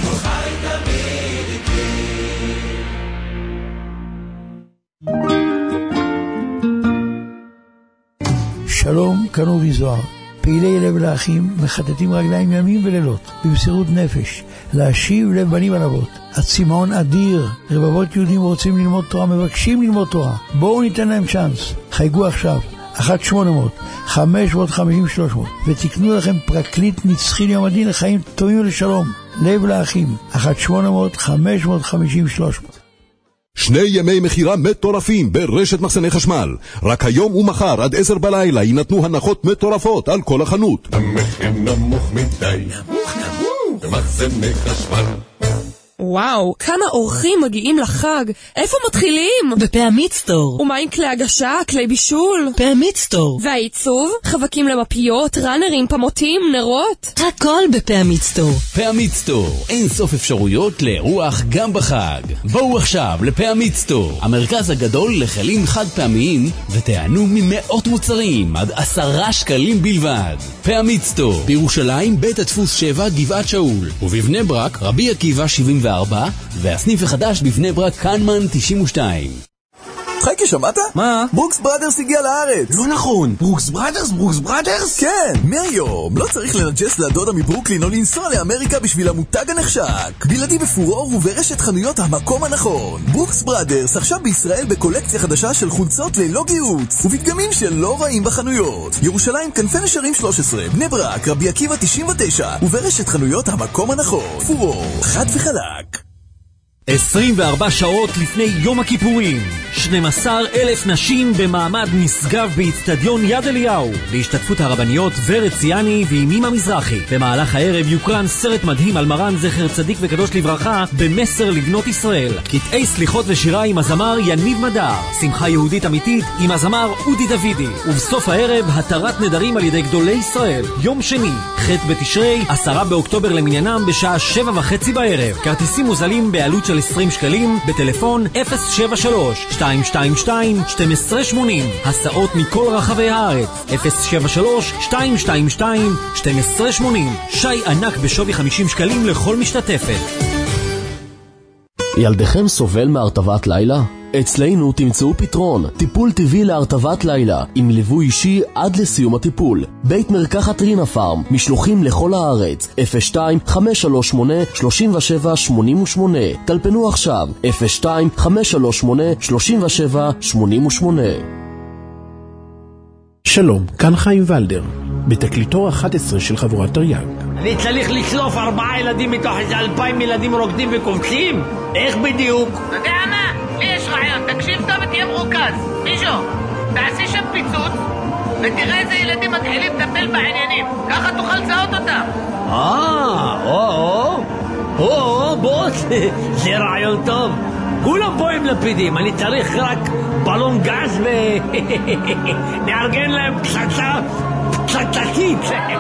S9: שלום, כאן אורי זוהר. פעילי לב לאחים מחטטים רגליים ימים ולילות במסירות נפש להשיב לב בנים על אבות. הצמאון אדיר, רבבות יהודים רוצים ללמוד תורה, מבקשים ללמוד תורה. בואו ניתן להם צ'אנס. חייגו עכשיו 1-800-550-300 ותקנו לכם פרקליט נצחי ליום הדין לחיים טובים ולשלום. לב לאחים 1-800-550-300.
S18: 2 ימי מחירה מטורפים ברשת מחסני חשמל. רק היום ומחר עד 10 בלילה יינתנו הנחות מטורפות על כל החנות.
S19: המחיר נמוך מדי, במחסני חשמל.
S10: וואו, כמה אורחים מגיעים לחג. איפה מתחילים?
S11: בפעמית סטור.
S10: ומה עם כלי הגשה, כלי בישול?
S11: פעמית סטור.
S10: והעיצוב? חבקים למפיות, ראנרים, פמוטים, נרות?
S11: הכל בפעמית סטור.
S2: פעמית סטור, אין סוף אפשרויות לאירוח גם בחג. בואו עכשיו לפעמית סטור, המרכז הגדול לכלים חד פעמיים, ותענו ממאות מוצרים עד 10 שקלים בלבד. פעמית סטור, בירושלים בית הדפוס 7 גבעת שאול, ובבני ברק רבי עקיבא 74, והסניף החדש בבני ברק קנמן 92.
S12: חייקי, שמעת?
S2: מה?
S12: ברוקס בראדרס הגיע לארץ.
S2: לא נכון, ברוקס בראדרס? ברוקס בראדרס?
S12: כן, מהיום לא צריך לנג'ס לדודה מברוקלין או לנסוע לאמריקה בשביל המותג הנחשק. בלעדי בפורור וברשת חנויות המקום הנכון. ברוקס בראדרס עכשיו בישראל בקולקציה חדשה של חולצות ללא גיוץ ובדגמים שלא רעים בחנויות. ירושלים כנפי נשרים 13, בני ברק רבי עקיבא 99 וברשת חנויות המקום הנכון. פורור, חד וחלק.
S2: 24 שעות לפני יום הכיפורים, 12,000 נשים במעמד נשגב באצטדיון יד אליהו, בהשתתפות הרבניות ורד ציאני וימימה מזרחי. במהלך הערב יוקרן סרט מדהים על מרן זכר צדיק וקדוש לברכה במסר לבנות ישראל, קטעי סליחות ושירה עם הזמר יניב מדר, שמחה יהודית אמיתית עם הזמר אודי דוידי, ובסוף הערב התרת נדרים על ידי גדולי ישראל. יום שני, ח' בתשרי, 10 באוקטובר למניינם בשעה 7:30 בערב. כרטיסים מוזלים בעלות של 20 שקלים בטלפון 073-222-1280. הסעות מכל רחבי הארץ 073-222-1280. שי ענק בשווי 50 שקלים לכל משתתפת.
S25: ילדכם סובל מהרטבת לילה? אצלנו תמצאו פתרון, טיפול טבעי להרטבת לילה, עם ליווי אישי עד לסיום הטיפול. בית מרקחת רינה פארם, משלוחים לכל הארץ, 02-538-3788. טלפנו עכשיו, 02-538-3788.
S26: שלום, כאן חיים ולדר, בתקליטור 11 של חבורת תרי"ג.
S27: אני צריך לשלוף 4 ילדים מתוך 2,000 ילדים רוקדים וקופצים? איך בדיוק?
S28: אתה יודע מה? לי יש רעיון, תקשיב טוב ותהיה מרוכז. מישהו, תעשי שם פיצוץ ותראה איזה ילדים מתחילים לטפל בעניינים, ככה תוכל לזהות אותם.
S27: בוס, זה רעיון טוב. כולם פה עם לפידים, אני צריך רק בלון גז נארגן להם פצצתית.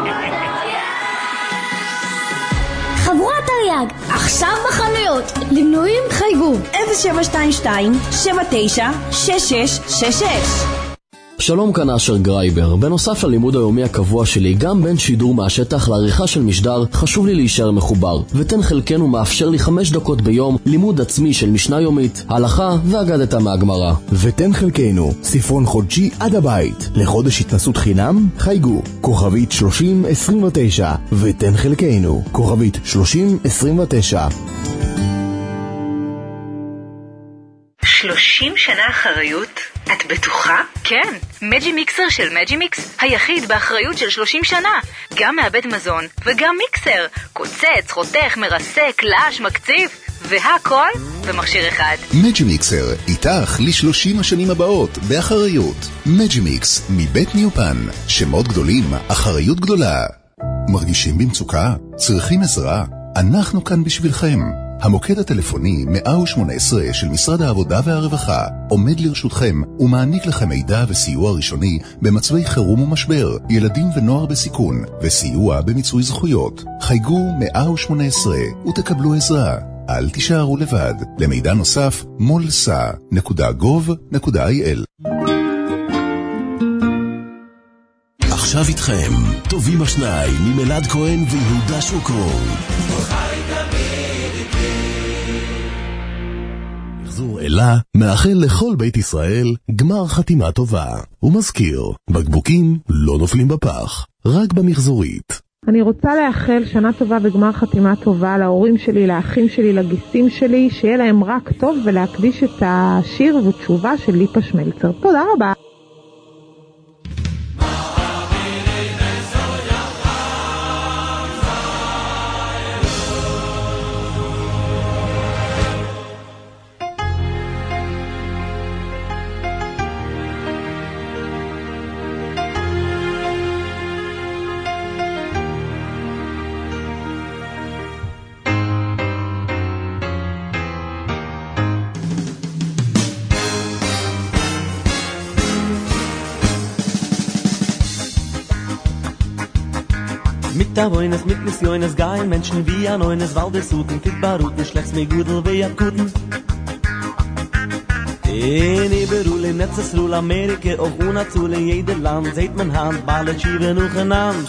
S29: חבורת תרי"ג, עכשיו בחנויות. למנויים חייגו 0722-796666.
S25: שלום, כאן אשר גרייבר. בנוסף ללימוד היומי הקבוע שלי, גם בין שידור מהשטח לעריכה של משדר, חשוב לי להישאר מחובר. ותן חלקנו מאפשר לי 5 דקות ביום לימוד עצמי של משנה יומית, הלכה ואגדתה מהגמרא.
S30: ותן חלקנו ספרון חודשי עד הבית. לחודש התנסות חינם, חייגו כוכבית 3029. ותן חלקנו כוכבית 3029.
S31: 30 שנה אחריות? את בטוחה? כן, מג'י מיקסר של מג'י מיקס, היחיד באחריות של 30 שנה. גם מעבד מזון וגם מיקסר. קוצץ, חותך, מרסק, לש, מקציף, והכל במכשיר אחד.
S16: מג'י מיקסר, איתך ל30 השנים הבאות, באחריות. מג'י מיקס, מבית ניופן. שמות גדולים, אחריות גדולה. מרגישים במצוקה? צריכים עזרה?
S1: אנחנו כאן בשבילכם. המוקד הטלפוני 118 של משרד העבודה והרווחה עומד לרשותכם ומעניק לכם מידע וסיוע ראשוני במצבי חירום ומשבר, ילדים ונוער בסיכון, וסיוע במיצוי זכויות. חייגו 118 ותקבלו עזרה. אל תישארו לבד. למידע נוסף, molsa.gov.il.
S7: עכשיו איתכם, טובים השניים ממלעד כהן ויהודה שוקרון.
S1: מחזור אלה מאחל לכל בית ישראל גמר חתימה טובה. ומזכיר, בקבוקים לא נופלים בפח, רק במחזורית.
S8: אני רוצה לאחל שנה טובה וגמר חתימה טובה להורים שלי, לאחים שלי, לגיסים שלי, שיהיה להם רק טוב, ולהקדיש את השיר ותשובה של ליפה שמלצר. תודה רבה.
S13: Da wohnes mit Missiones geil Menschen wie an eines Waldesuten fit baruten schlechts mir gudel wie akuten in Iberule netzes Rul Amerika auch unazule jeder Land seit man Hand Balle schieben noch genannt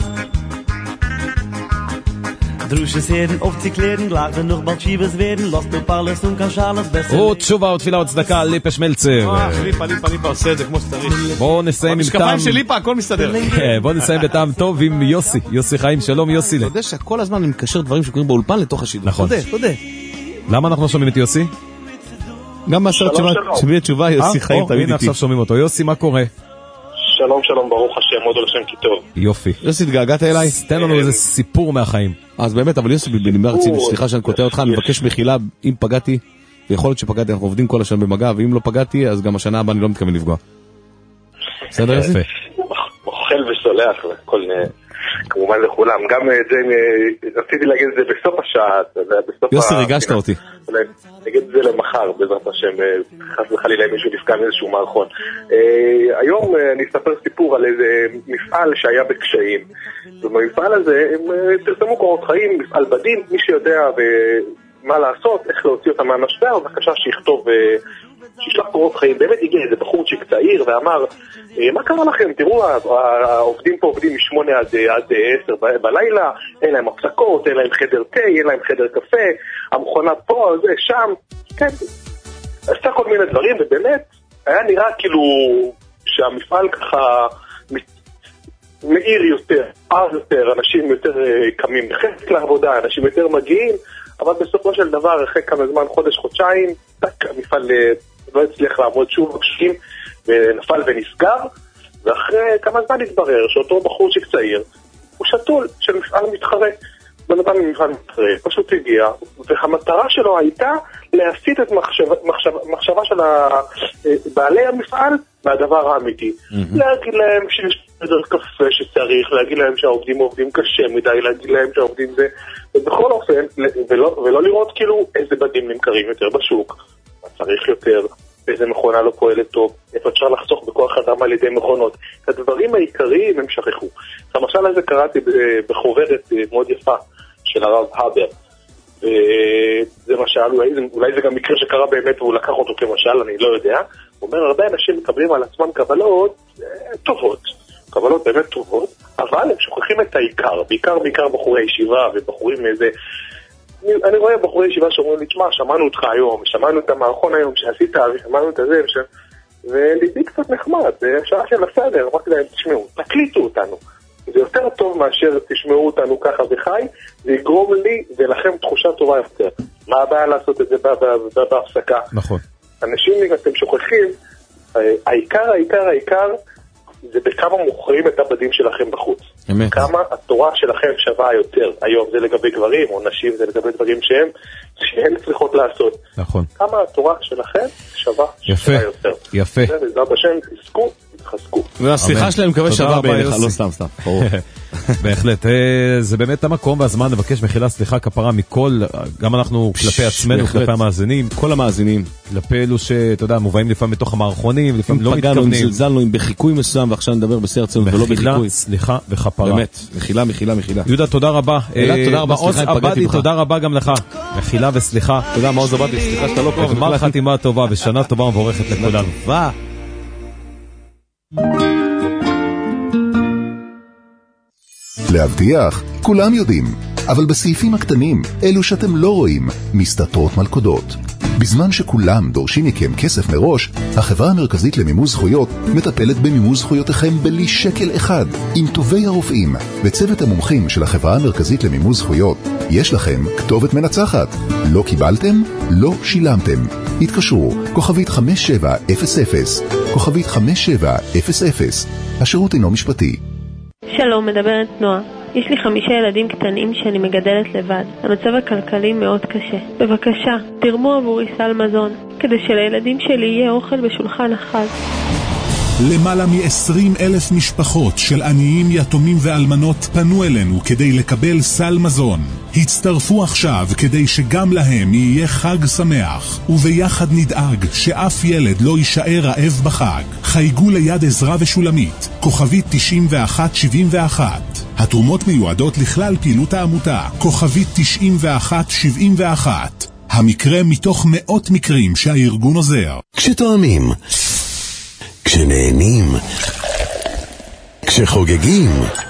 S13: Drusches Herden oft sie klären gleich wenn noch bald schiebes werden lasst mir alles und kann alles besser
S5: עוד תשובה ותפילה וצדקה על ליפה שמלצר.
S4: ליפה עושה את זה כמו שצריך.
S5: בואו נסיים עם
S4: המשקפיים של ליפה, הכל מסתדר.
S5: בואו נסיים בטעם טוב עם יוסי חיים. שלום יוסי.
S4: אתה יודע שכל הזמן אני מקשר דברים שקורים באולפן לתוך השידור.
S5: נכון.
S4: תודה.
S5: למה אנחנו שומעים את יוסי?
S4: גם מהסרט שמי התשובה יוסי חיים תמיד איתי.
S5: הנה עכשיו שומעים אותו. יוסי, מה קורה?
S14: שלום, ברוך השם, עוד לשם כי טוב.
S5: יופי.
S4: יוסי, התגעגעת אליי?
S5: תן לנו איזה סיפור מהחיים.
S4: אז באמת, אבל יוסי, בנימה רצינית, סליחה שאני קוטע אותך, אני מבקש מחילה אם פגעתי, ויכול להיות שפגעתי, אנחנו עובדים כל השנה במגע, ואם לא פגעתי, אז גם השנה הבאה אני לא מתכוון לפגוע. בסדר יוסי?
S14: אוכל וסולח, כמובן לכולם. גם זה, רציתי להגיד את זה בסוף השעה.
S4: יוסי, ריגשת אותי.
S14: נגיד את זה למחר, בעזרת השם, חס וחלילה אם מישהו נפקע מאיזשהו מערכון. היום אני אספר סיפור על איזה מפעל שהיה בקשיים. ובמפעל הזה הם פרסמו קורות חיים, מפעל בדים, מי שיודע מה לעשות, איך להוציא אותם מהמשבר, בבקשה שישלח קורות חיים. באמת הגיע איזה בחורצ'יק צעיר ואמר, מה קרה לכם? תראו, העובדים פה עובדים מ8 עד 10 בלילה, אין להם הפסקות, אין להם חדר תה, אין להם חדר קפה, המכונה פה, זה, שם, כן. עשתה כל מיני דברים, ובאמת היה נראה כאילו שהמפעל ככה מאיר יותר, יותר, אנשים יותר קמים חלק לעבודה, אנשים יותר מגיעים, אבל בסופו של דבר, אחרי כמה זמן, חודש, חודשיים, המפעל לא הצליח לעמוד שוב בקשיים, ונפל ונסגר, ואחרי כמה זמן התברר שאותו בחורצ'יק צעיר, הוא שתול של מפעל מתחרה. בן אדם ממפעל מתחרה, פשוט הגיע, והמטרה שלו הייתה להסיט את מחשבה של בעלי המפעל מהדבר האמיתי. להגיד להם שיש חדר קפה שצריך, להגיד להם שהעובדים עובדים קשה מדי, להגיד להם שהעובדים זה, ובכל אופן, ולא לראות כאילו איזה בדים נמכרים יותר בשוק, מה צריך יותר, איזה מכונה לא פועלת טוב, איפה אפשר לחסוך בכוח אדם על ידי מכונות. את הדברים העיקריים הם שכחו. למשל הזה קראתי בחוברת מאוד יפה של הרב הבר. זה משל, אולי זה גם מקרה שקרה באמת והוא לקח אותו כמשל, אני לא יודע. הוא אומר, הרבה אנשים מקבלים על עצמם קבלות טובות, קבלות באמת טובות, אבל הם שוכחים את העיקר, בעיקר בחורי ישיבה ובחורים איזה... אני רואה בחורי ישיבה שאומרים לי, תשמע, שמענו אותך היום, שמענו את המערכון היום שעשית, שמענו את זה, וליבי קצת נחמד, זה שעה של הסדר, אמרתי להם, תשמעו, תקליטו אותנו. זה יותר טוב מאשר תשמעו אותנו ככה וחי, זה יגרום לי ולכם תחושה טובה יותר. מה הבעיה לעשות את זה בהפסקה?
S5: נכון.
S14: אנשים, אתם שוכחים, העיקר, זה בכמה מוכרים את הבדים שלכם בחוץ.
S4: אמת.
S14: כמה התורה שלכם שווה יותר. היום זה לגבי גברים או נשים, זה לגבי דברים שהן צריכות לעשות.
S5: נכון.
S14: כמה התורה שלכם שווה יותר.
S5: יפה.
S14: בעזרת השם, תזכו, תחזקו.
S4: והשיחה שלהם מקווה שווה בעיניך, לא סתם.
S5: בהחלט, זה באמת המקום והזמן לבקש מחילה, סליחה, כפרה מכל, גם אנחנו כלפי עצמנו, כלפי המאזינים,
S4: כל המאזינים,
S5: כלפי אלו שאתה יודע, מובאים לפעמים בתוך המערכונים, לפעמים לא מתכוונים.
S4: אם זלזלנו עם בחיקוי מסוים, ועכשיו נדבר בסרצנות ולא בחיקוי.
S5: סליחה וכפרה.
S4: באמת, מחילה.
S5: יהודה, תודה רבה.
S4: תודה רבה,
S5: מעוז עבדי, תודה רבה גם לך. מחילה וסליחה.
S4: תודה, מעוז עבדי, סליחה שאתה לא פה.
S5: גמר חתימה טובה ושנה טובה ומבורכת לכולנו.
S1: להבטיח, כולם יודעים, אבל בסעיפים הקטנים, אלו שאתם לא רואים, מסתתרות מלכודות. בזמן שכולם דורשים מכם כסף מראש, החברה המרכזית למימוש זכויות מטפלת במימוש זכויותיכם בלי שקל אחד, עם טובי הרופאים וצוות המומחים של החברה המרכזית למימוש זכויות. יש לכם כתובת מנצחת. לא קיבלתם? לא שילמתם. התקשרו, כוכבית 5700, כוכבית 5700. השירות אינו משפטי.
S3: שלום, מדברת נועה. יש לי 5 ילדים קטנים שאני מגדלת לבד. המצב הכלכלי מאוד קשה. בבקשה, תרמו עבורי סל מזון, כדי שלילדים שלי יהיה אוכל בשולחן החג.
S6: למעלה מ-20,000 משפחות של עניים, יתומים ואלמנות פנו אלינו כדי לקבל סל מזון. הצטרפו עכשיו כדי שגם להם יהיה חג שמח, וביחד נדאג שאף ילד לא יישאר רעב בחג. חייגו ליד עזרה ושולמית, כוכבית 9171. התרומות מיועדות לכלל פעילות העמותה, כוכבית 9171. המקרה מתוך מאות מקרים שהארגון עוזר.
S16: כשתואמים, כשנהנים, כשחוגגים,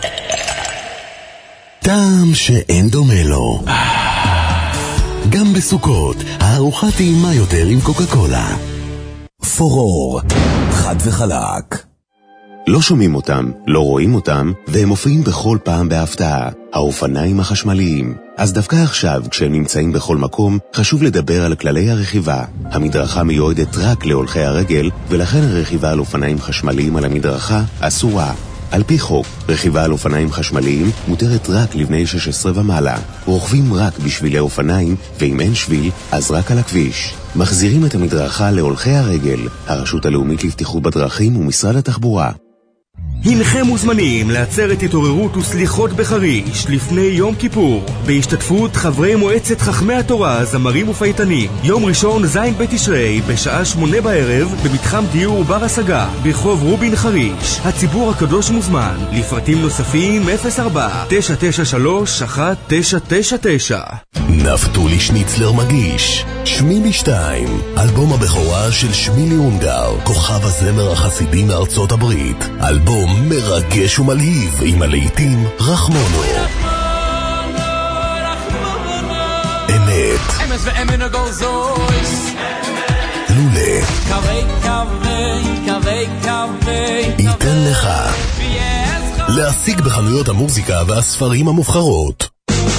S16: טעם שאין דומה לו. גם בסוכות, הארוחה טעימה יותר עם קוקה קולה.
S7: פורור, חד וחלק. לא שומעים אותם, לא רואים אותם, והם מופיעים בכל פעם בהפתעה. האופניים החשמליים. אז דווקא עכשיו, כשהם נמצאים בכל מקום, חשוב לדבר על כללי הרכיבה. המדרכה מיועדת רק להולכי הרגל, ולכן הרכיבה על אופניים חשמליים על המדרכה אסורה. על פי חוק, רכיבה על אופניים חשמליים מותרת רק לבני 16 ומעלה. רוכבים רק בשבילי אופניים, ואם אין שביל, אז רק על הכביש. מחזירים את המדרכה להולכי הרגל. הרשות הלאומית לבטיחות בדרכים ומשרד התחבורה.
S9: הנכם מוזמנים לעצרת התעוררות וסליחות בחריש לפני יום כיפור בהשתתפות חברי מועצת חכמי התורה, זמרים ופייטנים. יום ראשון ז' בתשרי בשעה 8 בערב במתחם דיור בר השגה ברחוב רובין חריש. הציבור הקדוש מוזמן. לפרטים נוספים 04-993-1999.
S16: נפתולי שניצלר מגיש שמילי 2, אלבום הבכורה של שמילי הונגר, כוכב הזמר החסידי מארצות הברית. אלבום מרגש ומלהיב עם הלהיטים רחמונו, אמת, לולה, ייתן לך. להשיג בחנויות המוזיקה והספרים המובחרות.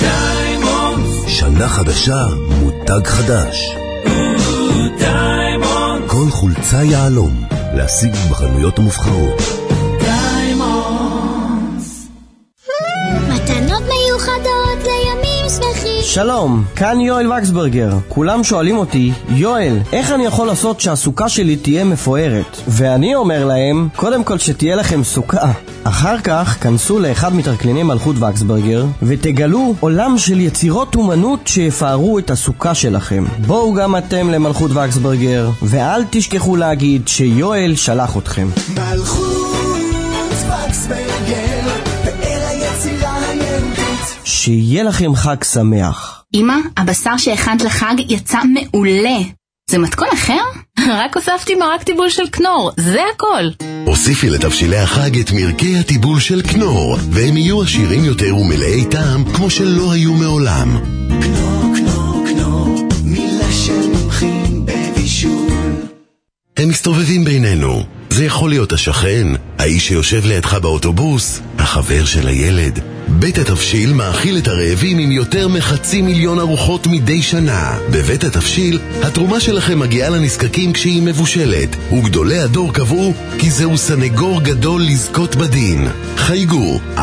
S16: שנה חדשה, מותג חדש. כל חולצה יעלום, להשיג בחנויות המובחרות.
S29: מתנות מיוחדות לימים שמחים.
S15: שלום, כאן יואל וקסברגר. כולם שואלים אותי, יואל, איך אני יכול לעשות שהסוכה שלי תהיה מפוארת? ואני אומר להם, קודם כל שתהיה לכם סוכה. אחר כך כנסו לאחד מתרקליני מלכות וקסברגר ותגלו עולם של יצירות אומנות שיפארו את הסוכה שלכם. בואו גם אתם למלכות וקסברגר, ואל תשכחו להגיד שיואל שלח אתכם.
S12: מלכות וקסברגר, פאר היצירה היהודית.
S15: שיהיה לכם חג שמח.
S31: אמא, הבשר שהכנת לחג יצא מעולה. זה מתכון אחר? רק הוספתי מרק טיבול של כנור, זה הכל.
S16: הוסיפי לתבשילי החג את מרקי הטיבול של כנור, והם יהיו עשירים יותר ומלאי טעם כמו שלא היו מעולם.
S12: כנור, כנור, כנור, מילה של מומחים בבישול.
S16: הם מסתובבים בינינו. זה יכול להיות השכן, האיש שיושב לידך באוטובוס, החבר של הילד. בית התבשיל מאכיל את הרעבים עם יותר מ500,000 ארוחות מדי שנה. בבית התבשיל, התרומה שלכם מגיעה לנזקקים כשהיא מבושלת, וגדולי הדור קבעו כי זהו סנגור גדול לזכות בדין. חייגו 1-800-350-535,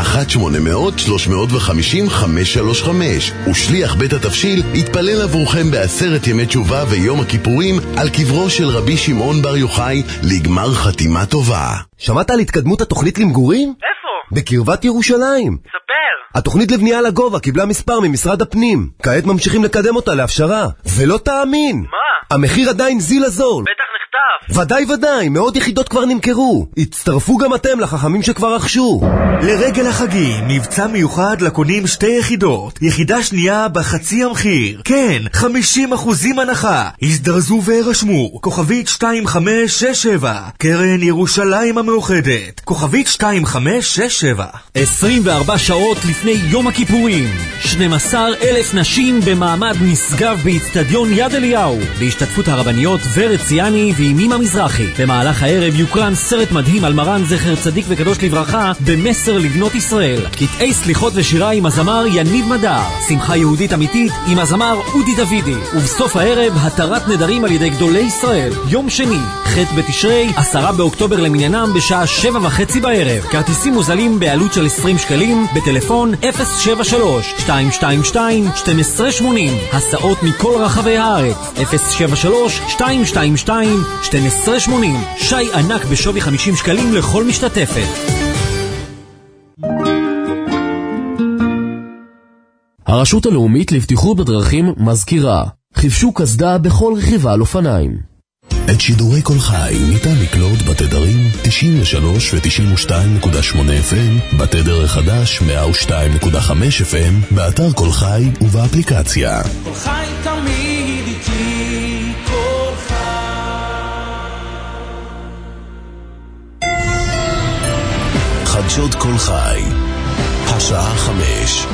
S16: ושליח בית התבשיל יתפלל עבורכם ב10 ימי תשובה ויום הכיפורים על קברו של רבי שמעון בר יוחאי לגמר חתימה טובה.
S17: שמעת על התקדמות התוכנית למגורים?
S18: איפה?
S17: בקרבת ירושלים.
S18: ספר
S2: התוכנית לבנייה לגובה קיבלה מספר ממשרד הפנים. כעת ממשיכים לקדם אותה להפשרה. ולא תאמין!
S28: מה?
S2: המחיר עדיין זיל הזול.
S28: בטח נכתב.
S2: ודאי, מאות יחידות כבר נמכרו. הצטרפו גם אתם לחכמים שכבר רכשו.
S9: לרגל החגים, מבצע מיוחד לקונים 2 יחידות. יחידה שנייה בחצי המחיר. כן, 50% הנחה. הזדרזו והירשמו. כוכבית 2567. קרן ירושלים המאוחדת. כוכבית 2567.
S10: 24 שעות לפני יום הכיפורים. 12,000 נשים במעמד נשגב באצטדיון יד אליהו. בהשתתפות הרבניות ורד ציאני ועימים המזרחי. במהלך הערב יוקרן סרט מדהים על מרן זכר צדיק וקדוש לברכה במסר לבנות ישראל. קטעי סליחות ושירה עם הזמר יניב מדר. שמחה יהודית אמיתית עם הזמר אודי דוידי. ובסוף הערב התרת נדרים על ידי גדולי ישראל. יום שני, ח' בתשרי, 10 באוקטובר למניינם בשעה 7:30 בערב. כרטיסים מוזלים בעלות של 20 שקלים בטלפון 073-222-1280. הסעות מכל רחבי הארץ 073-222-1280. שי ענק בשווי 50 שקלים לכל משתתפת.
S25: הרשות הלאומית לבטיחות בדרכים מזכירה, חיפשו קסדה בכל רכיבה על אופניים.
S1: את שידורי כל חי ניתן לקלוט בתדרים 93 ו-92.8 FM, בתדר החדש 102.5 FM, באתר כל חי ובאפליקציה.
S11: כל חי תמיד איתי, כל חי.
S1: חדשות כל חי, השעה 5.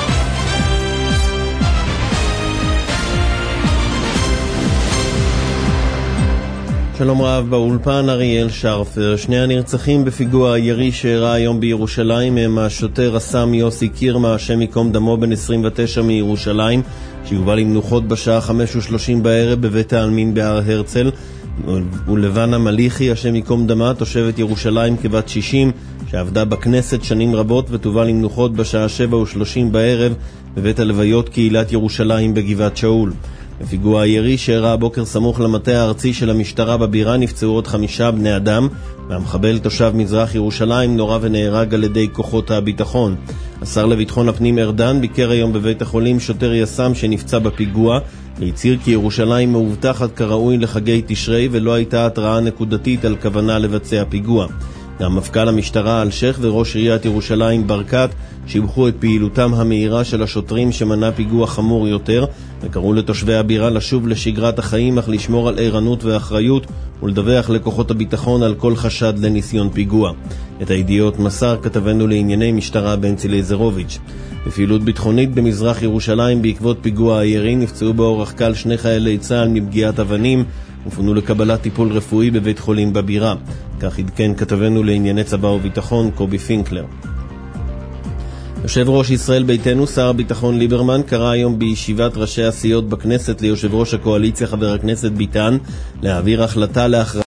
S17: שלום רב, באולפן אריאל שרפר. 2 הנרצחים בפיגוע הירי שאירע היום בירושלים הם השוטר רס"מ יוסי קירמה, השם ייקום דמו, בן 29 מירושלים, שיובא למנוחות בשעה 5:30 בערב בבית העלמין בהר הרצל, ולבנה מליחי, השם ייקום דמה, תושבת ירושלים כבת 60, שעבדה בכנסת שנים רבות ותובא למנוחות בשעה 7:30 בערב בבית הלוויות קהילת ירושלים בגבעת שאול. בפיגוע הירי שאירע הבוקר סמוך למטה הארצי של המשטרה בבירה נפצעו עוד 5 בני אדם, והמחבל תושב מזרח ירושלים נורה ונהרג על ידי כוחות הביטחון. השר לביטחון הפנים ארדן ביקר היום בבית החולים שוטר יס"מ שנפצע בפיגוע, והצהיר כי ירושלים מאובטחת כראוי לחגי תשרי ולא הייתה התראה נקודתית על כוונה לבצע פיגוע. גם מפכ"ל המשטרה אלשך וראש עיריית ירושלים ברקת שיבחו את פעילותם המהירה של השוטרים שמנע פיגוע חמור יותר, וקראו לתושבי הבירה לשוב לשגרת החיים אך לשמור על ערנות ואחריות ולדווח לכוחות הביטחון על כל חשד לניסיון פיגוע. את הידיעות מסר כתבנו לענייני משטרה בנצי לייזרוביץ'. בפעילות ביטחונית במזרח ירושלים בעקבות פיגוע הירי נפצעו באורח קל 2 חיילי צה"ל מפגיעת אבנים ופונו לקבלת טיפול רפואי בבית חולים בבירה. כך עדכן כתבנו לענייני צבא וביטחון קובי פינקלר. יושב ראש ישראל ביתנו שר הביטחון ליברמן קרא היום בישיבת ראשי הסיעות בכנסת ליושב ראש הקואליציה חבר הכנסת ביטן להעביר החלטה להכרזה